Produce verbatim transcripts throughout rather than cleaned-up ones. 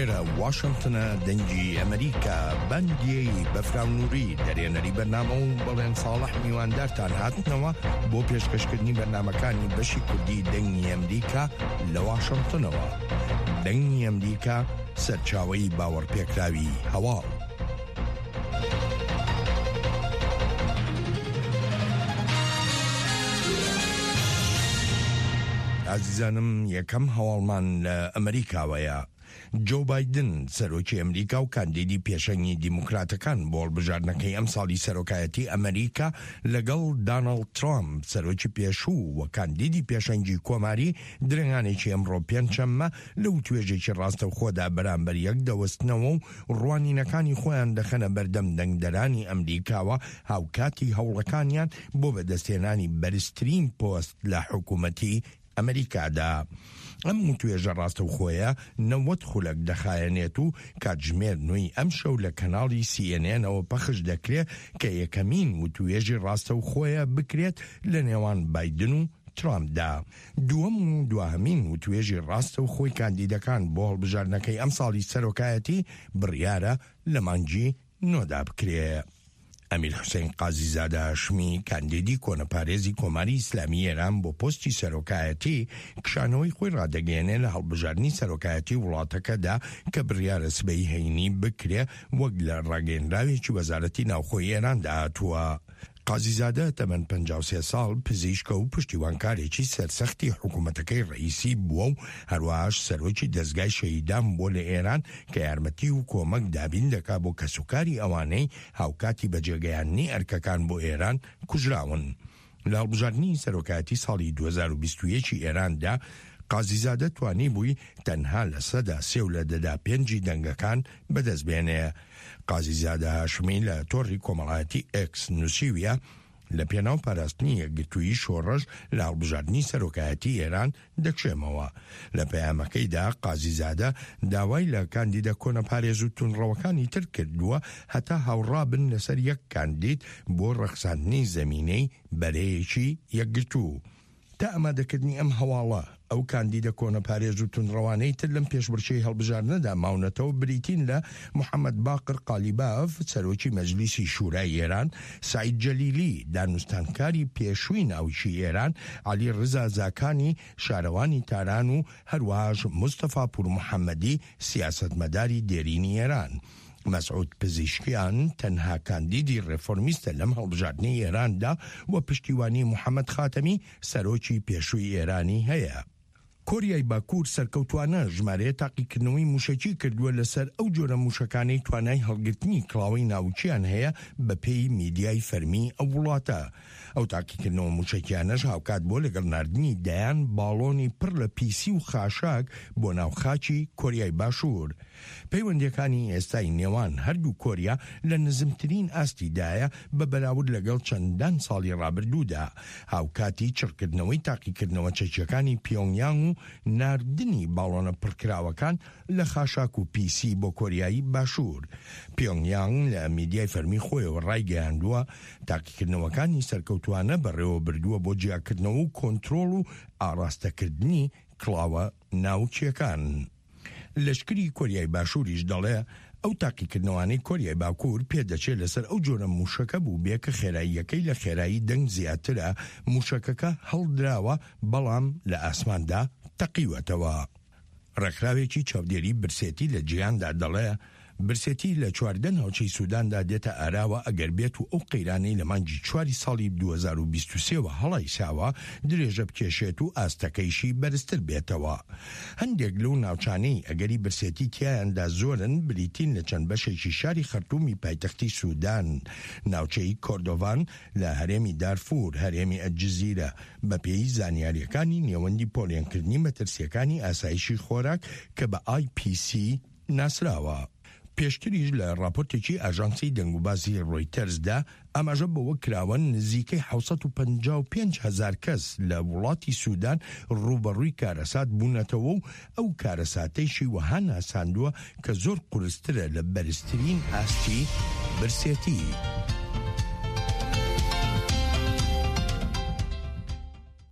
لێرە واشنگتنە دەنگی ئەمریکا بەندیەی بەفراونووری دەرێنەری بەرنامە و بەڵێن ساڵح میواندارتان هاتنەوە بۆ پێشکەشکردنی بەرنامەکانی بەشی کوردی دەنگی ئەمریکا لە واشنگتنەوە. دەنگی ئەمریکا سەرچاوەی باوەڕپێکراوی هەواڵ. عزیزانم، یەکەم هەواڵمان لە ئەمریکاوەیە. جۆ بایدن سەرۆکی ئەمریکا و کاندیدی پێشەنگی دیموکراتەکان بۆ هەڵبژاردنەکەی ئەم ساڵی سەرۆکایەتی ئەمریکا لەگەڵ دانەڵد ترامپ سەرۆکی پێشوو و کاندیدی پێشەنگی کۆماری درێنگانێکی ئەمڕۆ پێنجشەممە لەو توێژێکی ڕاستەوخۆدا بەرامبەر یەک دەوەستنەوە و ڕوانینەکانی خۆیان دەخەنە بەردەم دەنگدەرانی ئەمریکاوە هاوکاتی هەوڵەکانیان بۆ بەدەستێنانی بەرزترین پۆست لە حکوومەتی ئەمریکادا. ئەم توێژە ڕاستەوخۆیە نەوەت خولەک دەخایەنێت و کاتژمێر نوێی ئەم شەو لە کەناڵی سی ئێن ئێنەوە پەخش دەکرێت کە یەکەمین وتوێژی ڕاستەوخۆیە بکرێت لە نێوان بایدن و ترامپدا. دووەم و دواهەمین وتوێژی ڕاستەوخۆی کاندیدەکان بۆ هەڵبژاردنەکەی ئەم ساڵی سەرۆکایەتی بڕیارە لە مانگی نۆدا بکرێت. ئەمیر حوسێن قازیزادە هاشمی کاندیدی کۆنەپارێزی کۆماری ئیسلامی ئێران بۆ پۆستی سەرۆکایەتی کشانەوەی خۆی ڕادەگەێنێ لە هەڵبژاردننی سەرۆکایەتی وڵاتەکەدا کە بڕیارە سبەی هەینی بکرێ وەک لە ڕاگەیەنراوێکی وەزارەتی ناوخۆی ئێراندا هاتووە. قازیزادە تەمەن پەنجا و سێ ساڵ پزیشکە و پشتیوانکارێکی سەرسەختی حکوومەتەکەی ڕئیسی بووە و هەروەهاش سەرۆکی دەستگای شەهیدان بۆ لە ئێران کە یارمەتی و کۆمەک دابین دەکا بۆ کەسوکاری ئەوانەی هاوکاتی بەجێگەیاندنی ئەرکەکان بۆ ئێران کوژراون. لە هەڵبژاردننی سەرۆکایەتی ساڵی دوو هەزار و بیست و یەک ئێراندا قازیزادە توانی بووی تەنها لە سەدا سێ و لە دەدا پێنجی دەنگەکان بەدەستبێنێ. قازیزادە هاشمی لە تۆڕی کۆمەڵایەتی ئێکس نووسیویە لە پێناو پاراستنی یەکگرتووی شۆڕەش لە هەڵبژاردننی سەرۆکایەتی ئێران دەکشێمەوە. لە پەیامەکەیدا قازیزادە داوای لە کاندیدە کۆنەپارێز و تونڕەوەکانی تر کردووە هەتا هاوڕابن لەسەر یەک کاندید بۆ ڕەخساندنی زەمینەی بەرەیەکی یەکگرتوو. تا ئامادەکردنی ئەم هەواڵە ئەو کاندیدە کۆنەپارێز و تونڕەوانەی تر لەم پێشبڕکێی هەڵبژاردنەدا ماونەتەوە بریتین لە محەممەد باقر قالیباف سەرۆکی مەجلیسی شورای ئێران، سعید جەلیلی دانوستانکاری پێشووی ناوچی ئێران، عەلی ڕزا زاکانی شارەوانی تاران و هەروەهاش مستەفا پور محەممەدی سیاسەتمەداری دێرینی ئێران. مەسعود پزیشکیان تەنها کاندیدی ڕێفۆرمیستە لەم هەڵبژاردنەی ئێراندا و پشتیوانی محەممەد خاتەمی سەرۆکی پێشووی ئێرانی هەیە. کۆریای باکوور سەرکەوتوانە ژمارەیە تاقیکردنەوەی موشەکی کردووە لەسەر ئەو جۆرە موشەکانەی توانای هەڵگرتنی کڵاوەی ناوچیان هەیە بە پێی میدیای فەرمی ئەو وڵاتە. ئەو تاقیکردنەوە موشەکیانەش هاوکات بۆ لەگەڵ ناردنی دەیان باڵۆنی پڕ لە پیسی و خاشاک بۆ ناوخاچی کۆریای باشوور. پەیوەندیەکانی ئێستای نێوان هەردوو کۆریا لە نزمترین ئاستیدایە بە بەراورد لەگەڵ چەندان ساڵی ڕابردوودا. هاوکاتی چڕکردنەوەی تاقیکردنەوە چەکیەکانی پیۆنگیانگ و ناردنی باڵۆنە پڕکراوەکان لە خاشاک و پیسی بۆ کۆریایی باشوور. پیۆنگیانگ لە میدیای فەرمی خۆیەوە ڕایگەیاندووە تاقیکردنەوەکانی سەرکەوتوانە بەڕێوە بردووە بۆ جیاکردنەوە و کۆنترۆڵ و ئاڕاستەکردنی کڵاوە ناوچیەکان. لەشکری کۆریای باشووریش دەڵێ ئەو تاقیکردنەوانەی کۆریای باکوور پێدەچێت لەسەر ئەو جۆرە موشەکە بوو بێ کە خێراییەکەی لە خێرایی دەنگ زیاترە، موشەکەکە هەڵدراوە بەڵام لە ئاسماندا تەقیوەتەوە. ڕێکخراوێکی چاودێری برسێتی لە جیهاندا دەڵێ برسێتی لە چواردە ناوچەی سووداندا دێتە ئاراوە ئەگەر بێت و ئەو قەیرانەی لە مانگی چواری ساڵی دوو هەزار و بیست و سێوە هەڵای ساوە درێژە بکێشێت و ئاستەکەیشی بەرزتر بێتەوە. هەندێک لەو ناوچانەی ئەگەری برسێتی تیایاندا زۆرن بریتین لە چەند بەشێکی شاری خەرتومی پایتەختی سوودان، ناوچەی کۆردۆڤان لە هەرێمی دارفور، هەرێمی ئەلجزیرە، بە پێی زانیاریەکانی نێوەندی پۆلیۆنکردنی مەترسیەکانی ئاسایشی خۆراک کە بە ئای پی سی ناسراوە. پێشتریش لە راپۆرتێکی ئاژانسی دەنگوبازی ڕۆیتەرزدا ئاماژە بەوە کراوە نزیکەی حوسەد و پەنجا و پێنج هەزار کەس لە وڵاتی سوودان ڕوبەڕووی کارەسات بوونەتەوە و ئەو کارەساتەیشی وەها ناساندووە کە زۆر قورسترە لە بەرزترین ئاستی برسێتی.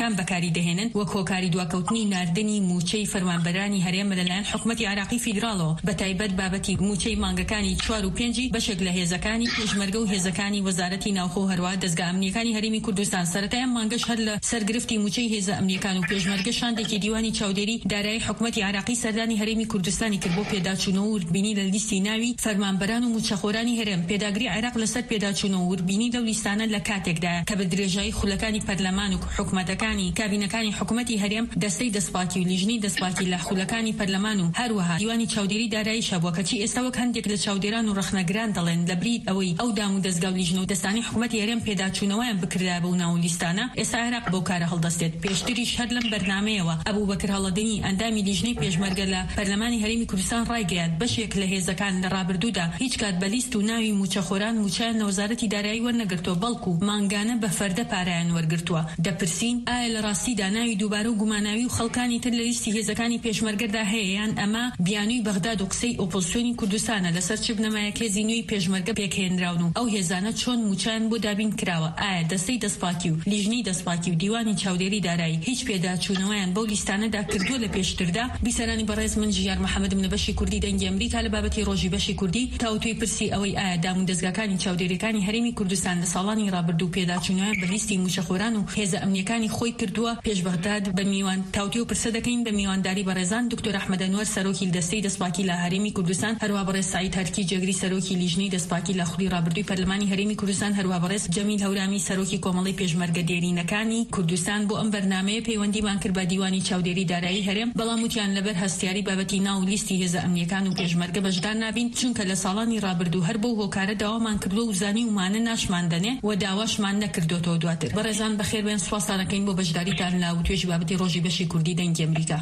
کام بەکاری دەهێنن وەک هۆکاری دواکەوتنی ناردنی موچەی فەرمانبەرانی هەرێم لەلایەن حکوومەتی عراقی فیدراڵەوە بە تایبەت بابەتی موچەی مانگەکانی چوار و پێنجی بەشێک لە هێزەکانی پێشمەرگە و هێزەکانی وەزارەتی ناوخۆ و هەروە دەستگا ئەمنیەکانی هەرێمی کوردستان سەرەتایان مانگەش هەر لە سەرگرفتی موچەی هێزە ئەمنیەکان و پێشمەرگە شاندێکی دیوانی چاودێری دارایی حکوومەتی عراقی سەردانی هەرێمی کوردستانی کرد بۆ پێداچوونەوە و وردبینی لە لیستی ناوی فەرمانبەران و موچەخۆرانی هەرێم. پێداگری عراق لەسەر پێداچوونەوە و وردبینی لەو لیستانە لە کاتێکدا کە بە درێژایی خولەکانی پەرلەمان و حکوومەتەکانی کابینەکانی حکوومەتی هەرێم دەستەی دەسپاکی و لیژنەی دەسپاکی لە خولەکانی پەرلەمان و هەروەها دیوانی چاودێری دارایی شەبووە کەچی ئێستا وەک هەندێک لە چاودێران و ڕەخنەگران دەڵێن لە برید ئەوەی ئەو دام و دەستگا و لیژنە و دەستانی حکوومەتی هەرێم پێداچوونەوەیان بکردا بەو ناو لیستانە ئێستا عێراق بەو کارە هەڵدەستێت. پێشتریش هەر لەم بەرنامەیەوە ئەبوو بەکر هەڵەدەنی ئەندامی لیژنەی پێشمەرگە لە پەرلەمانی هەرێمی کوردستان ڕایگەیاند بەشێک لە هێزەکان لە ڕابردوودا هیچ کات بە لیست و ناوی موچەخۆران موچیان لە وەزارەتی دارایی وەرنەگرتووە بەڵکو مانگانە بە فەردە پارایان وەرگرتووە. دەپرسین ئایا لە ڕاستیدا ناوی دووبارە و گوماناوی و خەڵکانی تر لە لیستی هێزەکانی پێشمەرگەدا هەیە یان ئەمە بیانووی بەغداد و قسەی ئۆپۆزیسیۆنی کوردستانە لەسەر چ بنەمایەک هێزی نوێی پێشمەرگە پێکهێنراون و ئەو هێزانە چۆن موچیان بۆ دابین کراوە؟ ئایا دەستەی دەسپاکی و لیژنەی دەسپاکی و دیوانی چاودێری دارایی هیچ پێداچوونەوەیان بەو لیستانەدا کردووە لە پێشتردا؟ بیسەرانی بەڕێز من ژیار محەممەد منە بەشی کوردی دەنگی ئەمریکا لە بابەتی ڕۆژی بەشی کوردی تاوتوی پرسی ئەوەی ئایا دام و دەستگاکانی چاودێریەکانی هەرێمی کوردستان لە ساڵانی ڕابردوو پێداچوونەوەیان بە لیستی موچەخۆران و هێزە ئەمنیەکانی خۆی کردووە پێش بەغداد بە میوان تاوتی و پرسە دەکەین بە میوانداری بەڕێزان دکتۆر ئەحمەد ئەنوەر سەرۆکی دەستەی دەسپاکی لە هەرێمی کوردستان، هەروە بەڕێز سعید هەرکی جێگری سەرۆکی لیژنەی دەسپاکی لە خولی ڕابردووی پەرلەمانی هەرێمی کوردستان، هەروە بەڕێز جەمیل هەورامی سەرۆکی کۆمەڵی پێشمەرگە دێرینەکانی کوردستان بۆ ئەم بەرنامەیە پەیوەندیمان کرد بە دیوانی چاودێری دارایی هەرێم، بەڵام وتیان لەبەر هەستیاری بابەتی ناو لیستی هێزە ئەمنیەکان و پێشمەرگە بەشدار نابین چونکە لە ساڵانی ڕابردوو هەر بەو هۆکارە داوامان کردووە و زانی ومانە ناشماندنێ و داواشمان نەکردوتەوە دواتر. بەڕێزان بەخێر بێن، سوپاسانەکەین بۆ بەشداریتان لە توێژی بابەتی ڕۆژی بەشی کوردی دەنگی ئەمریکا.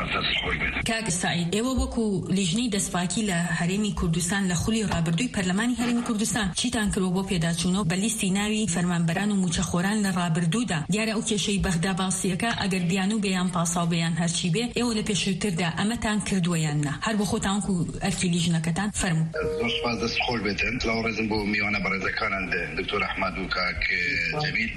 کاک سعید، ئێوە وەکو لیژنەی دەسپاکی لە هەرێمی کوردستان لە خولی ڕابردووی پەرلەمانی هەرێمی کوردستان چیتان کردوە بۆ پێداچوونەوە بە لیستی ناوی فەرمانبەران و موچەخۆران لە ڕابردوودا؟ دیارە ئەو کێشەی بەغدا باسیەکە ئەگەر بیان و بێیان پاساو بێیان هەرچی بێ ئێوە لە پێشووتردا ئەمەتان کردووە یان نا؟ هەر بۆ خۆتان و ئەرکی لیژنەکەتان فەرموو. زۆر سپاس، دەست خۆش بێتن. سلااوڕێزم بۆ میوانە بەڕێزەکانان دکتۆر ئەحمەد و کاک جەمیل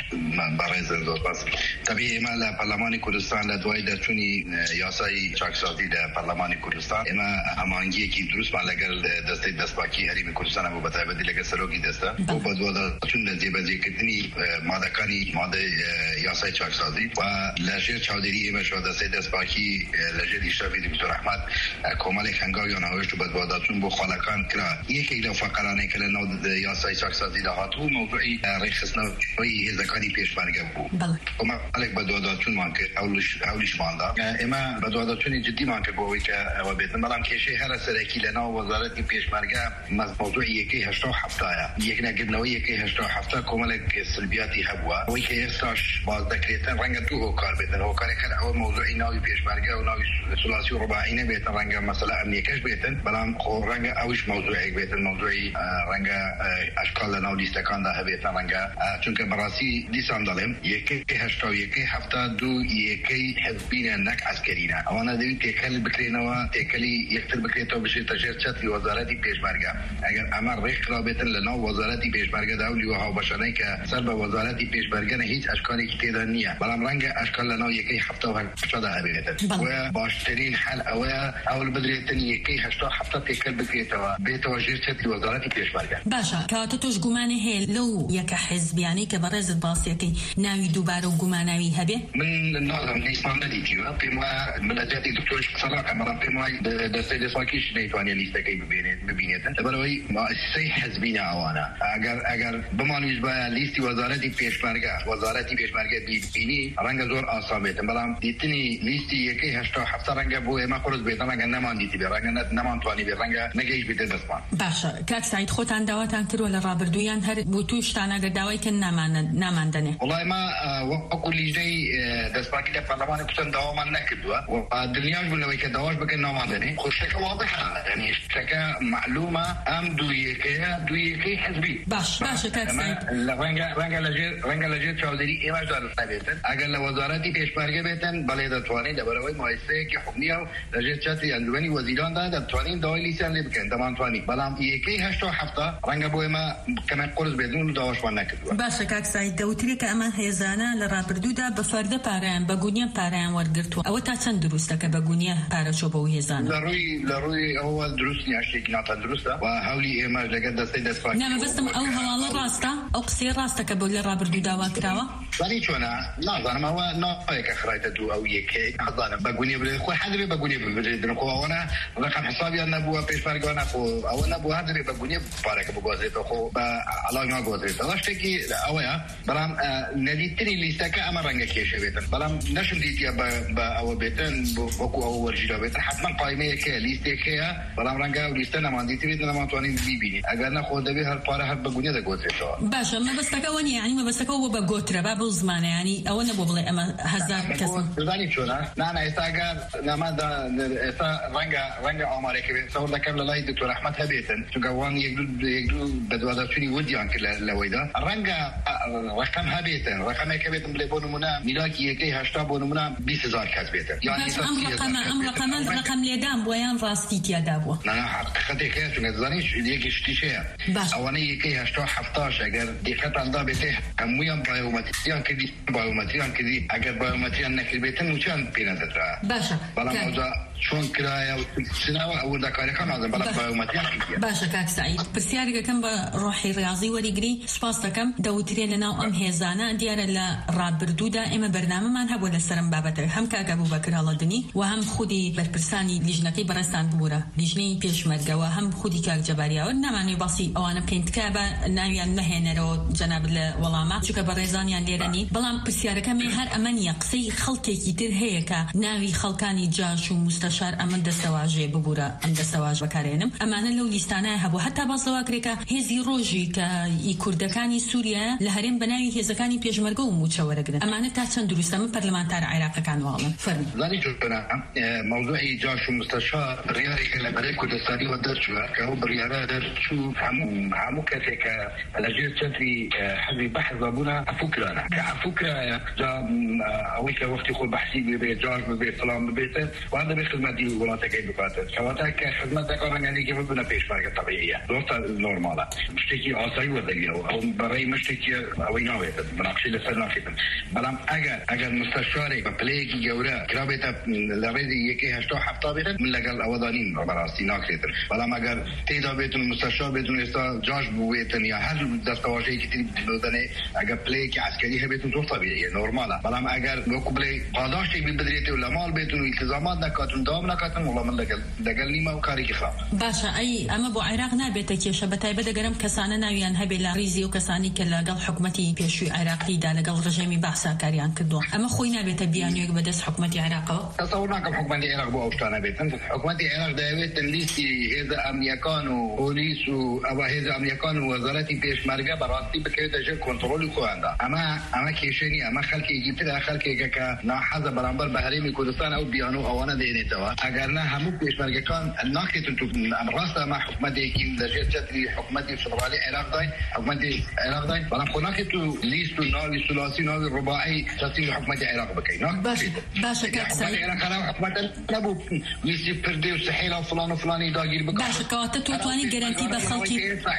بەڕێزن. زۆر سپاس. طبیعی ئێمە لە پەرلەمانی کوردستان لە دوای دەرچوونی یاسای چاکسازی لە پەرلەمانی کوردستان ئێمە ئامانگیەکی دروستمان لەگەڵ دەستەی دەسپاکی هەرێمی کوردستان بۆ بەتایبەتی لەگەڵ سەرۆکی دەستە بۆ بەدواداچوون لە جێبەجێکردنی مادەکانی مادەی یاسای چاکسازی و لەژێر چاودێری ئێمەش دەستەی دەسپاکی لەژێر ئیشرافی دکتۆر ئەحمەد کۆمەڵێک هەنگاویان هەوێشت و بەدواداچوون بۆ خەڵکان کرا. یەکێک لەو فەقەرانەی کە لە ناو یاسای چاکسازی داهاتوو مەوضوعی ڕێکخستنەوەی هێزەکانی پێشمەرگە بوو. کۆمەڵێک بەدواداچوونمان کرد، هەولیشماندا. ئێمە بەدواداچوونی جدیمان کرد بۆ ئەوەی کە ئەوە بێتن، بەڵام کێشەی هەرە سەرەکی لە ناو وەزارەتی پێشمەرگە مەوضوعی یەکەی هەشتا و هەفتایە. یەکنەگرتنەوەی یەکەی هەشتا و هەفتا کۆمەڵێک سلبیاتی هەبووە، ئەوەی کە ئێستاش باز دەکرێتن ڕەنگە دوو هۆکار بێتن. هۆکارێک هەر ئەوە مەوضوعی ناوی پێشمەرگە و ناوی سولاسی و ڕوباعی نەبێتن، ڕەنگە مەسەلە ئەمنیەکەش بێتن، بەڵام خۆ ڕەنگە ئەویش مەوضوعێک بێتن، مەوضوعی ڕەنگە ئەشکال لە ناو لیستەکاندا هەبێتن، ڕەنگە چونکە بەڕاستی دیسان دەڵێم یەکەی هەشتا و یەکەی هەفتا دوو یەکەی حزبینە نەک عەسکەرینە. ئەوانە دەوێت تێکەل بکرێنەوە، تێکەلی یەکتر بکرێتەوە بچێتە ژێر چەتری وەزارەتی پێشمەرگە. ئەگەر ئەمە ڕێکخرا بێتن لە ناو وەزارەتی پێشمەرگەدا و لیوە هاوبەشانەی کە سەر بە وەزارەتی پێشمەرگەنە هیچ ئەشکالێکی تێدا نییە، بەڵام ڕەنگە ئەشکال لە ناو یەکەی هەفتا و هەشتادا هەبێتن. باشترین حل ئەوەیە ئەوڵ بدرێتن یەکەی هەشتا و هەفتا تێکەل بکرێتەوە بێتەوە ژێر چەتری وەزارەتی پێشمەرگە. باشە، کەواتە تۆش گومانی هەیە لەو یەکە حزبیانەی کە بەڕێزت باسیەکەی ناوی دووبارە و گوماناوی هەبێ؟ من نازانم، نیسمان نەدیتیوە. پێم وایە ملەجەتی دکتۆرش قسەڵاکە، بەڵام پێم وایە دەستەی دەسپاکیش نەیتوانێت لیستەکەی ببینێتن، لەبەرەوەی مؤسسەی حزبینە ئەوانە. ئەگەر ئەگەر بمانویش بایە لیستی وەزارەتی پێشمەرگە وەزارەتی پێشمەرگە بینی ڕەنگە زۆر ئاسان بێتن، بەڵام دیتنی لیستی یەکەی هەشتا و هەفتا ڕەنگە بۆ ئێمە قورس بێتن، ڕەنگە نەمان دیتی بێ، ڕەنگە نەمانتوانی بێ، ڕەنگە نەگەیش بێتە دەستمان. باشە، کاک سعید، خۆتان داواتان کردووە لە ڕابردوویان هەر بۆ توی شتان ئەگەر داوای کە ناماندنێ؟ وڵای ما وەکو لیژنەی دەسپاکی لە پەرلەمانی کوردستان داوامان نەکردووە و دڵنیاش بوونەوەی کە داواش بکەن ناماندنێ. خۆ شتێکە واضحە، یعنی شتێکە معلومە ئەم دوو یەکەیە دوو یەکەی حزبی. باش باشە کاک سعید، ڕەنگە لەژێر ڕەنگە لەژێر چاودێری ئێمەش دادەستا بێتن. ئەگەر لە وەزارەتی پێشمەرگە بێتن بەڵێ دەتوانین لەبەرەوەی مؤسسەیەکی حکومیە و لەژێر چەتری ئەنجومەنی وەزیراندا دەتوانین داوای لیستیان لێ بکەن، دەمانتوانی، بەڵام یەکەی هەشتا و هەفتا ڕەنگە بۆ ئێمە کەمێک قورس بێتن و داواشمان نەکردووە. باشە کاک سعید، دەوتری کە ئەمە هێزانە لە ڕابردوودا بە فەردە پارەیان بە گونیە پارەیان وەرگرتووە ئەوە تا چەند دروستە کە بە گونیە پارە چۆ بەو هێزانە؟ لە ڕووی لە ڕووی ئەوە دروست نیە شتێکی ناتان دروستە و هەولی ئێمە لەگەڵ دەستەی دەستپاک نامەبەستم ئەو هەواڵە ڕاستە ئەو قسەی ڕاستە کە بۆ لە ڕابردوو داوا کراوە؟ زانی چۆنە نازانم ئەوە ناوەیەکە خڕایتە دوو ئەو یەکەی نازانم بە گونیە بڵێ خۆی حەدەبێ بە گونیە ببرێتن خۆ ئەوەنە ڕقم حسابیان نەبووە پێشمەرگەوانە خۆ ئەوە نەبوو هەردەبێ بە گونیە پارێکە بگوازرێتەوە خۆ بە عەڵاوی ناگوازرێت ئەوە شتێکی ئەوەیە بەڵام نەدیتتری لیستەکە ئەمە ڕەنگە کێشە بێتن بەڵام نەشم دیتیە بە ئەوە بێتن وەکو ئەوە وەرژیرا بێتن حتما قایمەیەکەیە لیستێکەیە بەڵام ڕەنگە ئەو لیستە نەماندیتی بێت نەماتوانین بیبینی ئەگەر نەخۆ دەبێ هەر پارە هەر بە گونیە دەگوازرێتەوە. باشە مەبەستەکەەوە نیە ینی مەبەستەکەەوە بە گۆترە با بەو زمانە ینی ئەوە نەبوو بڵێ ئەمە هەزار کەس زانی چۆنە نانە ئێستا ئەگەر نەمادا ئێستا ڕەنگە ڕەنگە ئامارێکە بێت سەوڕ دەکەم لە لای دکتۆر ئەحمەد هەبێتن چونکە وان یەک دوو بە دووادەچوونی وردیان کرد لەوەیدا ڕەنگە ڕقم هەبێتن ڕقمێکە بێتن بڵێ بۆ نمونە میلاکی یەکەی هەشتا بۆ نمونە بیست هەزار کەس بێتن ئەم ڕقەمە ڕقەم لێدان بووە یان ڕاستی تیادا بووە؟ حقیقەتێکەیە چونکە دەزانیش یەکی شتیشەیە ئەوانەی یەکەی هەشتا هەفتاش ئەگەر دیقەتاندا بێتێ هەموویان بایۆمەتریان کردی بایۆمەتریان کردی ئەگەر بایۆمەتریان نەکردبێتن موچیان پێ نەدەدرا باشە بەڵام ئەوجا چۆن کرایە و چناوە ئەوردەکاریەکان نازم بەڵام بایۆمەتریان کردیە. باشە کاک سەعید پرسیارێکەکەم بە ڕۆحی ڕیاضی وەریگری سوپاس دەکەم دەوترێ لەناو ئەم هێزانە دیارە لە ڕابردوودا ئێمە بەرنامەمان هەبووە لەسەرم بابەتەوە هەم کاک ئەبوبەکر هەڵەدنی و هەم خودی بەرپرسانی لیژنەکەی بەڕێستان بوورە لیژنەی پێشمەرگەوە هەم خودی کاک جەباریاوە نامانوێ باسی ئەوانە بکەین تکا بە ناویان نەهێنەرەوە جەناب لە وەڵامە چونکە بەڕێزانیان لێرەنی بەڵام پرسیارەکەمی هەر ئەمە نیە قسەی خەڵکێکی تر هەیە کە ناوی خەڵکانی جاش و مستەشار ئەمە دەستەواژێ ببوورە ئەم دەستەواژ بەکارێنم ئەمانە لەو لیستانایە هەبوو هەتا باس لەواکرێکە هێزی ڕۆژی کە ئی کوردەکانی سووریا لە هەرێم بەناوی هێزەکانی پێشمەرگە و موچەوەرەگرن ئەمانە تا چەند دروستە من پەرلەمانتار عێراقەکان واڵن فەرمی زانی چۆنە موضوعی جاش و مستەشار بڕیارێکە لە بەرەی کوردستانیەوە دەرچووە کە ئەو بڕیارە دەرچوو هەموو هەموو کەسێکە لەژێر چەتری حەزبی بەحث بوونە عەفوو کرانە کە عەفوو کرایە جا ئەوەی کە وەختی خۆی بەحسی ببێت جاش ببێت فڵان ببێتە وان دەبێت خزمەتی وڵاتەکەی بکاتێت کەواتە کە خزمەت دەکات ڕەنگەیەکی ببنە پێشمەرگە تەبیعیە دۆستە نۆرمالە شتێکی ئاسایی وەردەگیرەوە ئەو بەڕێی مشتێکی ئەوەی ناوێتن مناقشەی لەسەر ناکەن بەڵام ئەگەر ئەگەر مستەشارێک بە پلەیەکی گەورە کرابێتە لە ڕێزی یەکەی هەشتا هەفتا بێتن من لەگەڵ ئەوەدانین بەڕاستی ناکرێتن بەڵام ئەگەر تێدا بێتن مستەشار بێتن ئێستا جاش بوێتن یا هەر دەستەواژەیەکی تری بدەنێ ئەگەر پلەیەکی عسکەری هەبێتن زۆر تەبیعیە نۆرمالە بەڵام ئەگەر وەکو بڵێ پاداشتێک بدرێتێ و لە ماڵ بێتن و ئیلتزامات نەکاتن داوام نەکاتن وەڵام من لەگەڵ لەگەڵ نیمە و کارێکی خراپ. باشە ئەی ئەمە بۆ عێراق نابێتە کێشە بەتایبەت دەگەرم کەسانە ناویان هەبێ لە ڕیزی و کەسانی کە لەگەڵ حکومەتی پێشووی عێراقیدا لەگەڵ ڕژێمی بەحسا کاریان کردووە ئەمە خۆی نابێتە بیانوێک بەدەست حکومەتی عێراقەوە؟ تەسەوور ناکەم حکومەتی عێراق بۆ ئەو شتانە بێتن حکومەتی عێراق دەیەوێت لیستی هێزە ئەمنیەکان و پۆلیس و ئەوە هێزە ئەمنیەکان و وەزارەتی پێشمەرگە بەڕاستی بکەوێتە ژێر کۆنتڕۆلی خۆیاندا ئەمە ئەمە کێشە نیە ئەمە خەڵکێکی ترە خەڵکێکە کە ناحەزە بەرامبەر بە هەرێمی کوردستان ئەو بیانوو ئەوانە دێنێتەوە ئەگەر نە هەموو پێشمەرگەکان ناکرێتن تو ئەم ڕاستە ئەمە حکومەتێکی لەژێر چەتری حکومەتی فدرالی عێراق داین حکومەتی عێراق داین بەڵام خۆ ناکرێت تو لیست و ناوی سولاسی ناوی ڕوباعی چەتری حکومەتی عێراق بکەین باشە کاک سەعید حکومەت نەبوو لیستی پردێ و سەحیلا و فلان و فلانی داگیر بکات باشە کەواتە تۆ توانی گەرانتی بە خەڵکی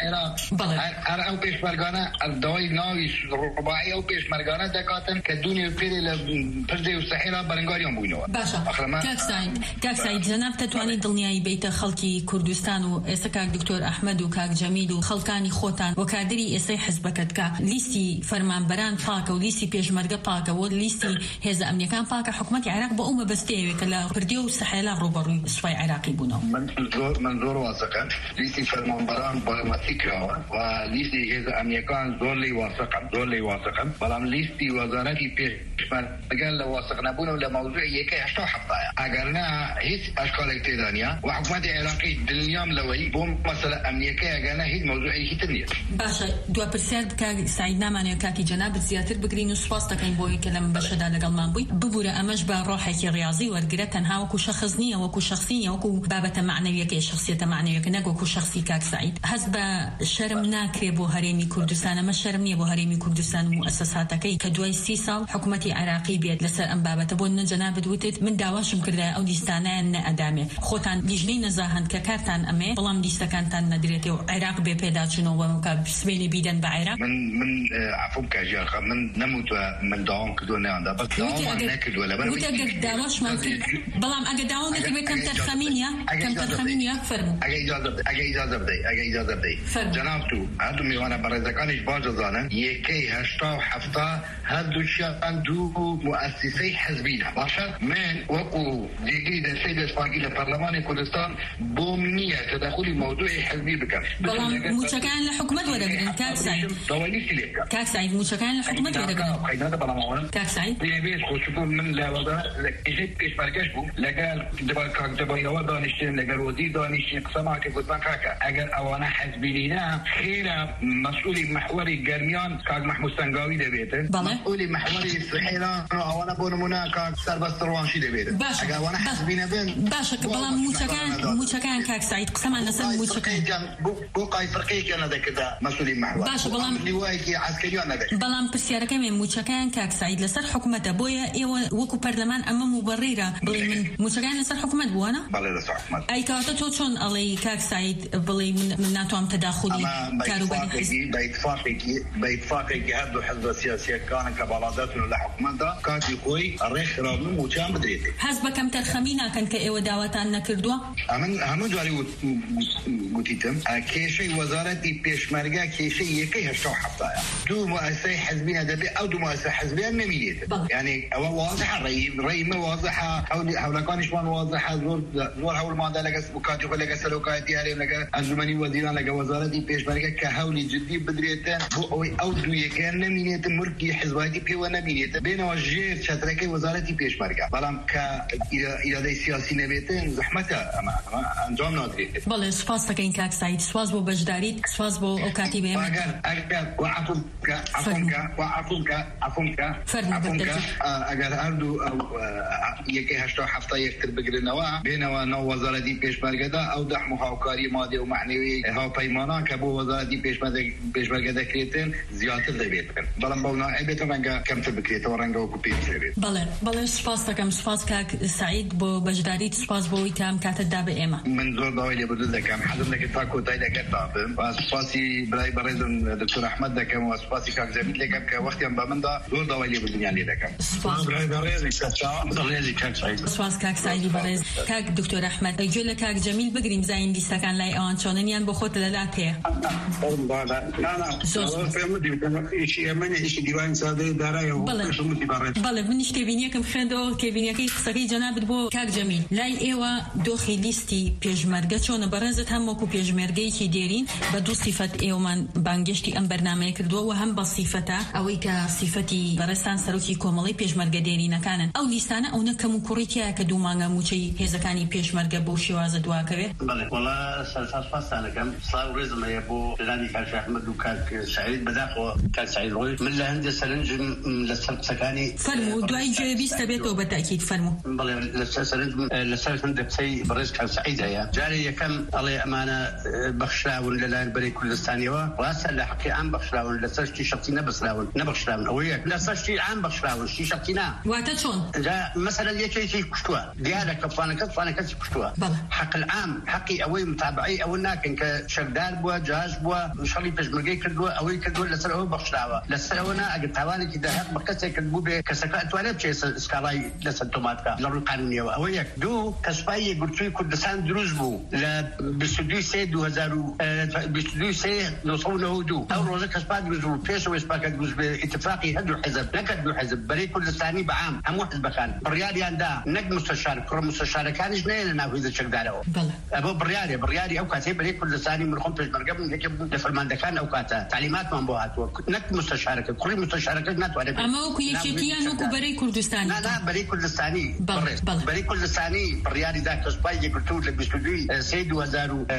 هەر ئەو پێشمەرگانە داوای ناوی ڕوباعی ئەو پێشمەرگانە دەکاتن کە دونێ پێرێ لە پردێ و سەحیلا بەرەنگاریان بووینەوە. باشە کاک سەعید کاک سەعید جەناب تەتوانی دڵنیایی بیتە خەڵکی کوردستان و ئێستا کاک دکتۆر ئەحمەد و کاک جەمیل و خەڵکانی خۆتان و کادری ئێستای حزبەکەت کە لیستی فەرمانبەران پاکە و لیستی پێشمەرگە پاکە و لیستی هێزە ئەمنیەکان پاکە حکومەتی عێراق بە ئەو مەبەستەیەوێ کە لە پردێ و سەحیلا ڕوبەڕووی سوپای عێراقی بوونەوە. من زۆر واسەقم لیستی فەرمانبەران بایۆمەتریک کراوە و لیستی هێزە ئەمنیەکان زۆر لی واسەقم زۆر لی واسەقم بەڵام لیستی وەزارەتی پێشمەرگە لە واسەق نەبوون و لە مەوضوع یەکەی هەشتا هەفتایە ئەگەر نە هیچ ئەشکالێک تێدا نیە و حکومەتی عێراقی دڵنیام لەوەی بۆ مەسەلە ئەمنیەکەی ئەگەر نە هیچ مەوضوعێکی تر نیە. باشە دوا پرسیار بکە سعید نامانەوێت کاکی جەنابت زیاتر بگرین و سوپاس دەکەین بۆی کە لەم بەشەدا لەگەڵمان بووی ببوورە ئەمەش بە ڕۆحێکی ڕیاضی وەرگرە تەنها وەکو شەخص نییە وەکو شەخصی نیە وەکو بابەتە معنەویەکەی شخصیەتە معنەویەکە نەک وەکو شەخصی کاک سعید هەست بە شەرم ناکرێ بۆ هەرێمی کوردستان ئەمە شەرم نییە بۆ هەرێمی کوردستان و مؤسساتەکەی کە دوای سی ساڵ حکومەتی عێراقی بێت لەسەر ئەم بابەتە بۆ نە جەنابت وتت من داواشم کردای ئەو لیستانیان ئەدامێ خۆتان لیژنەی نەزاهند کە کارتان ئەمێ بەڵام لیستەکانتان نەدرێتێ و عێراق بێ پێداچنەوە کە سبێنی بیدەن بە عێراق من من عفو کاژیاخ من نموت من داوام کردو نەیاندا بەس داوام نەکردووە لەبەر ئەگەر داواشمان کرد بەڵام ئەگەر داوام نەکردبێت کەم تەرخەمینە کەم تەرخەمینە فەرموو ئەگە ئیجازە ئەگە ئیجازە بدەی ئەگە ئیجازە بدەی جەناب تو هەردوو میوانە بەڕێزەکانیش باش دەزانن یەکەی هەشتا و هەفتا هەردووشیان دوو مؤسسەی حزبینە باشە من وەکو دیگری دەستەی دەستپاکی لە پەرلەمانی کوردستان بۆم نییە تەدەخولی مەوضوعی حزبی بکەم بەڵام موچەکان لە حکومەت وەرەگرن کاک سعید داوایلیسی لێ بکەم کاک سعید موچەکان لە حکومەت وەرەگرن قەیناتە بەڵامەوە کاک سعید دەبێت خۆشبوون من لە وەدا لە کێشەی پێشمەرگەش بوو لەگەڵ کاک دەبایەوە دانیشتن لەگەڵ وەزیر دانیشتین قسەماکە گوتمان کاکە ئەگەر ئەوانە حزبینینە خێرە مەسئولی محوەری گەرمیان کاک محمود سەنگاوی دەبێتن مەسئولی محوەری سحێران ئەوانە بۆ نمونە کاک سەربەست ڕوانشی دەبێتن ئەگەر ئەوانە حزبینە بن باشە کە بەڵام موچەکان موچەکان کاک سعید قسەمان لەسەر موچەکان بۆ قای فڕقەیەکە نەدەکردا مەسئولی محوەر باشە بەڵام لیوایەکی عەسکەریان نەدەکرد بەڵام پرسیارەکەمێ موچەکان کاک سعید لەسەر حکومەتە بۆیە ئێوە وەکو پەرلەمان ئەمە موبەڕێرە بڵێ من موچەکان لەسەر حکومەت بووەنە بەڵێ لەسەر حکومەت ئەی کەواتە تۆ چۆن ئەڵێی کاک سعید بڵێ من ناتوانم تەداخلی کاروباری بەیتفاقێکی بەیتفاقێکی هەردوو حزب سیاسیەکانە کە باڵادەتن لە حکومەتدا کاتی خۆی ڕێکخراون موچان بدرێت هەست بە کەم تەرخەمی ناکەن کە ئێوە داواتان نەکردووە ئەمن هەموو جواری گوتیتم کێشەی وەزارەتی پێشمەرگە کێشەی یەکەی هەشتا و هەفتایە دوو مؤسسەی حزبینە دەبێت ئەو دوو مؤسسە حزبیان نەمینێت یعنی ئەوە واضحە ڕێیمە واضحە هەولەکانیشمان واضحە زۆر زۆر هەوڵماندا لەگەڵ کاتی خۆ لەگەڵ سەرۆکایەتی هەرێم لەگەڵ ئەنجومەنی وەزیران لەگەڵ وەزارەتی پێشمەرگە کە هەولی جدی بدرێتن بۆ ئەوەی ئەو دوو یەکیان نەمینێتن ملکی حزبایەتی پێوە نەمینێتن بێنەوە ژێر چەترەکەی وەزارەتی پێشمەرگە بەڵام کە ئیرادەی سیاسی نەبێتن زەحمەتە ئەمە ئەنجام نادرێت. بەڵێ سوپاس دەکەین کاک سعید سوپاس بۆ بەشداریت سوپاس بۆ ئەو کاتی بێمە ئەگەر ئەگەر وعفوکە عفوکە وعفوکە عفوکە ئەگەر هەردوو یەکەی هەشتا و هەفتا یەکتر بگرنەوە بێنەوە ناو وەزارەتی پێشمەرگەدا ئەو دەحم و هاوکاری مادی و معنەوی هاوپەیمانان کە بۆ وەزارەتی پێشمەرگە دەکرێتن زیاتر دەبێتن بەڵام بەو نائبێت ڕەنگە کەمتر بکرێتەوە ڕەنگە وەکو پێویست دەبێت. بەڵێ بەڵێ سوپاس دەکەم سوپاس کاک سعید بۆ بەشداریت سوپاس بۆەوەی تام کاتتدا بە ئێمە من زۆر داوای لێبوردن دەکەم حەزم دەکرد تا کۆتایی لەگەڵتا بم و سوپاسی برای بەڕێزم دکتۆر ئەحمەد دەکەم و سوپاسی کاک جەمیل لێکەم کە وەختیان بە مندا زۆر داوای لێبوردنیان لێ دەکەم. سوپاس بەڕێزی کاک سعید سوپاس کاک سعیدی بەڕێز کاک دکتۆر ئەحمەد گوێ لە کاک جەمیل بگریم زاین لیستەکان لای ئەوان چۆننیان بۆ خۆت لەلات هەیە. بەڵێ منیش کێبینیەکەم خوێندەوە کێبینیەکەی قسەکەی جەنابەت بۆ کاک جەمیل لای ئێوە دۆخی لیستی پێشمەرگە چۆنە بەڕێزت هەم وەکو پێشمەرگەیەکی دێرین بە دوو سیفەت ئێوەمان بانگشتی ئەم بەرنامەیە کردووە و هەم بە سیفەتە ئەوەی کە سیفەتی بەڕێستان سەرۆکی کۆمەڵی پێشمەرگە دێرینەکانن ئەو لیستانە ئەوە کەم و کوڕێکیایە کە دوو مانگە موچەی هێزەکانی پێشمەرگە بۆ شێوازە دواکەوێت. بەڵێ وەڵا سەرسپاسانەکەم سڵاو ڕێزم هەیە بۆ لانی کاک ئەحمەد و کاک سعید بەداخەوە کاک سعید ڕۆی من لە هەندێک سەرنجم لەسەر قسەکانی فەرموو دوای گوێبیستە بێتەوە بە تاکید فەرموو. بەڵێ لەسەر سەرنجم لەسەر هەندێک قسەی بەڕێز کاک سعید هەیە جارێ یەکەم ئەڵێ ئەمانە بەخشراون لەلایەن بەرەی کوردستانیەوە ڕاستە لە حەقی عام بەخشراون لەسەر شتی شەخسی نەبەسراون نەبەخشراون ئەوە یەک لەسەر شتی عام بەخشراون شتی شەخسی نا واتە چۆن مەسەلەن یەکێکی کوشتووە دیارە کە فلانەکە فلانەکەسی کوشتووە حەق العام حەقی ئەوەی متابعەی ئەوە ناکەن کە شەردار بووە جاج بووە شەڕی پێشمەرگەی کردووە ئەوەی کردووە لەسەر ئەوە بەخشراوە لەسەر ئەوە نا ئەگەر تاوانێکی دەهات بە کەسێک کرد بوو بێ کەسەکە ئەتوانێت بچێت سکاڵای لەسەر تۆماتکە لە ڕووی قانونیەوە ئەوە یەک دوو کە سوپای یەکگرتووی کوردستان دروست بوو لە بیست و دوو سێ دوو هەزار و بیست و دوو سێ نۆ سەد و نۆ و دوو ئەو ڕۆژە کە سوپا دروست بوو پێشەوەی سوپاکە دروست بێ ئیتفاقی هەردوو حیزب نەکرد دوو حیزب بەرەی کوردستانی بەعام هەموو حیزبەکان بڕیاریاندا نەک مستەشار کوڕە مستەشارەکانیش نەیە لە ناو هێزە چەکدارەوە ئەوە بڕیارێ بڕیاری ئەو کاتەی بەرەی کوردستانی من خۆم پێشمەرگە بووم یەکێک بوو لە فەرماندەکان ئەو کاتە تعلیماتمان بۆ هاتووە نەک مستەشارەکە کوڕی مستەشارەکە ناتوانێت ئەمە وەکو یەکێتیان وەکو بەرەی کوردستانی نا نا بەرەی کوردستانی بەرەی کوردستانی بڕیاریدا کە سوپای یەکگرتوو لە بیست و دوو سێ دوو هەزار و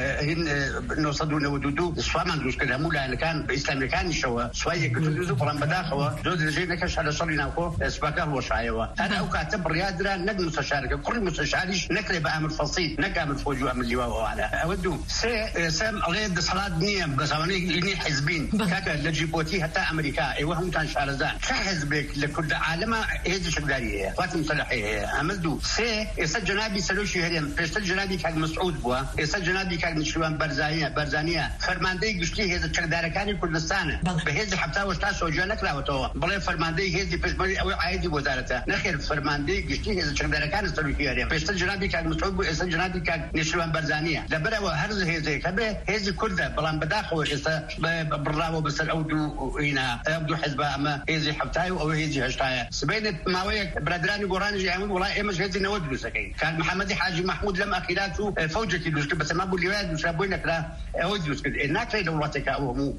نۆ سەد و نەوەت و دوو سوپامان دروست کرد هەموو لایەنەکان بە ئیسلامیەکانیشەوە سوپای یەکگرتوو دروست بوو بەڵام بەداخەوە زۆر درێژەی نەکەش لە شەڕی ناوخۆ سوپاکە هەڵوەشایەوە هەر ئەو کاتە بڕیادرا نەک مستەشارەکە کوڕی مستەشاریش نەکرێ بە ئامر فەسیل نەک ئامر فۆجی و ئامر لیواوەوانە ئەوە دوو سێ سێم ئەڵێ دەسەڵات نییە بە زمانەی لینی حیزبین کاکە لە جیبۆتی هەتا ئەمریکا ئێوە هەمووتان شارەزان چه حیزبێک لە کورد عالەمە هێزی شەکداری هەیە وات متەلەحی هەیە ئەمە دوو سێ به ئێستا جنابی سەرۆکی هەرێم پێشتر جنابی کاک مسعود بووە ئێستا جنابی کاک نیشتیوان بەرزانیە بەرزانیە فەرماندەی گشتی هێزە چەکدارەکانی کوردستانە بە هێزی هەفتا و هەشتا سەوجە نەکراوەتەوە بڵێ فەرماندەی هێزی پێشمەری ئەوەی عایدی وەزارەتە نەخێر فەرماندەی گشتی هێزە چەکدارەکانی سەرۆکی هەرێم پێشتر جنابی کاک مسعود بوو ئێستا جنابی کاک نیشتیوان بەرزانیە لەبەرەوە هەر هێزێک هەبێ هێزی کوردە بەڵام بەداخەوە ئێستا بڕاوە بەسەر ئەو دوو ئینا ئەو دوو حیزبە ئەمە هێزی هەفتای و ئەوە هێزی هەشتایە سبەینێت ماوەیەک برادرانی گۆڕانی ژیانی وڵای ئێمەش هێزی نەوە دروستەکەین کاک محەممەدی حاجی محمود لەم ئەخیرات و فەوجێکی دروست بەس ئەمە بوو لێوایە دروسترا بۆی نەکرا ئەوەی دروست کرد ناکرێت لە وڵاتێکە ئەو هەموو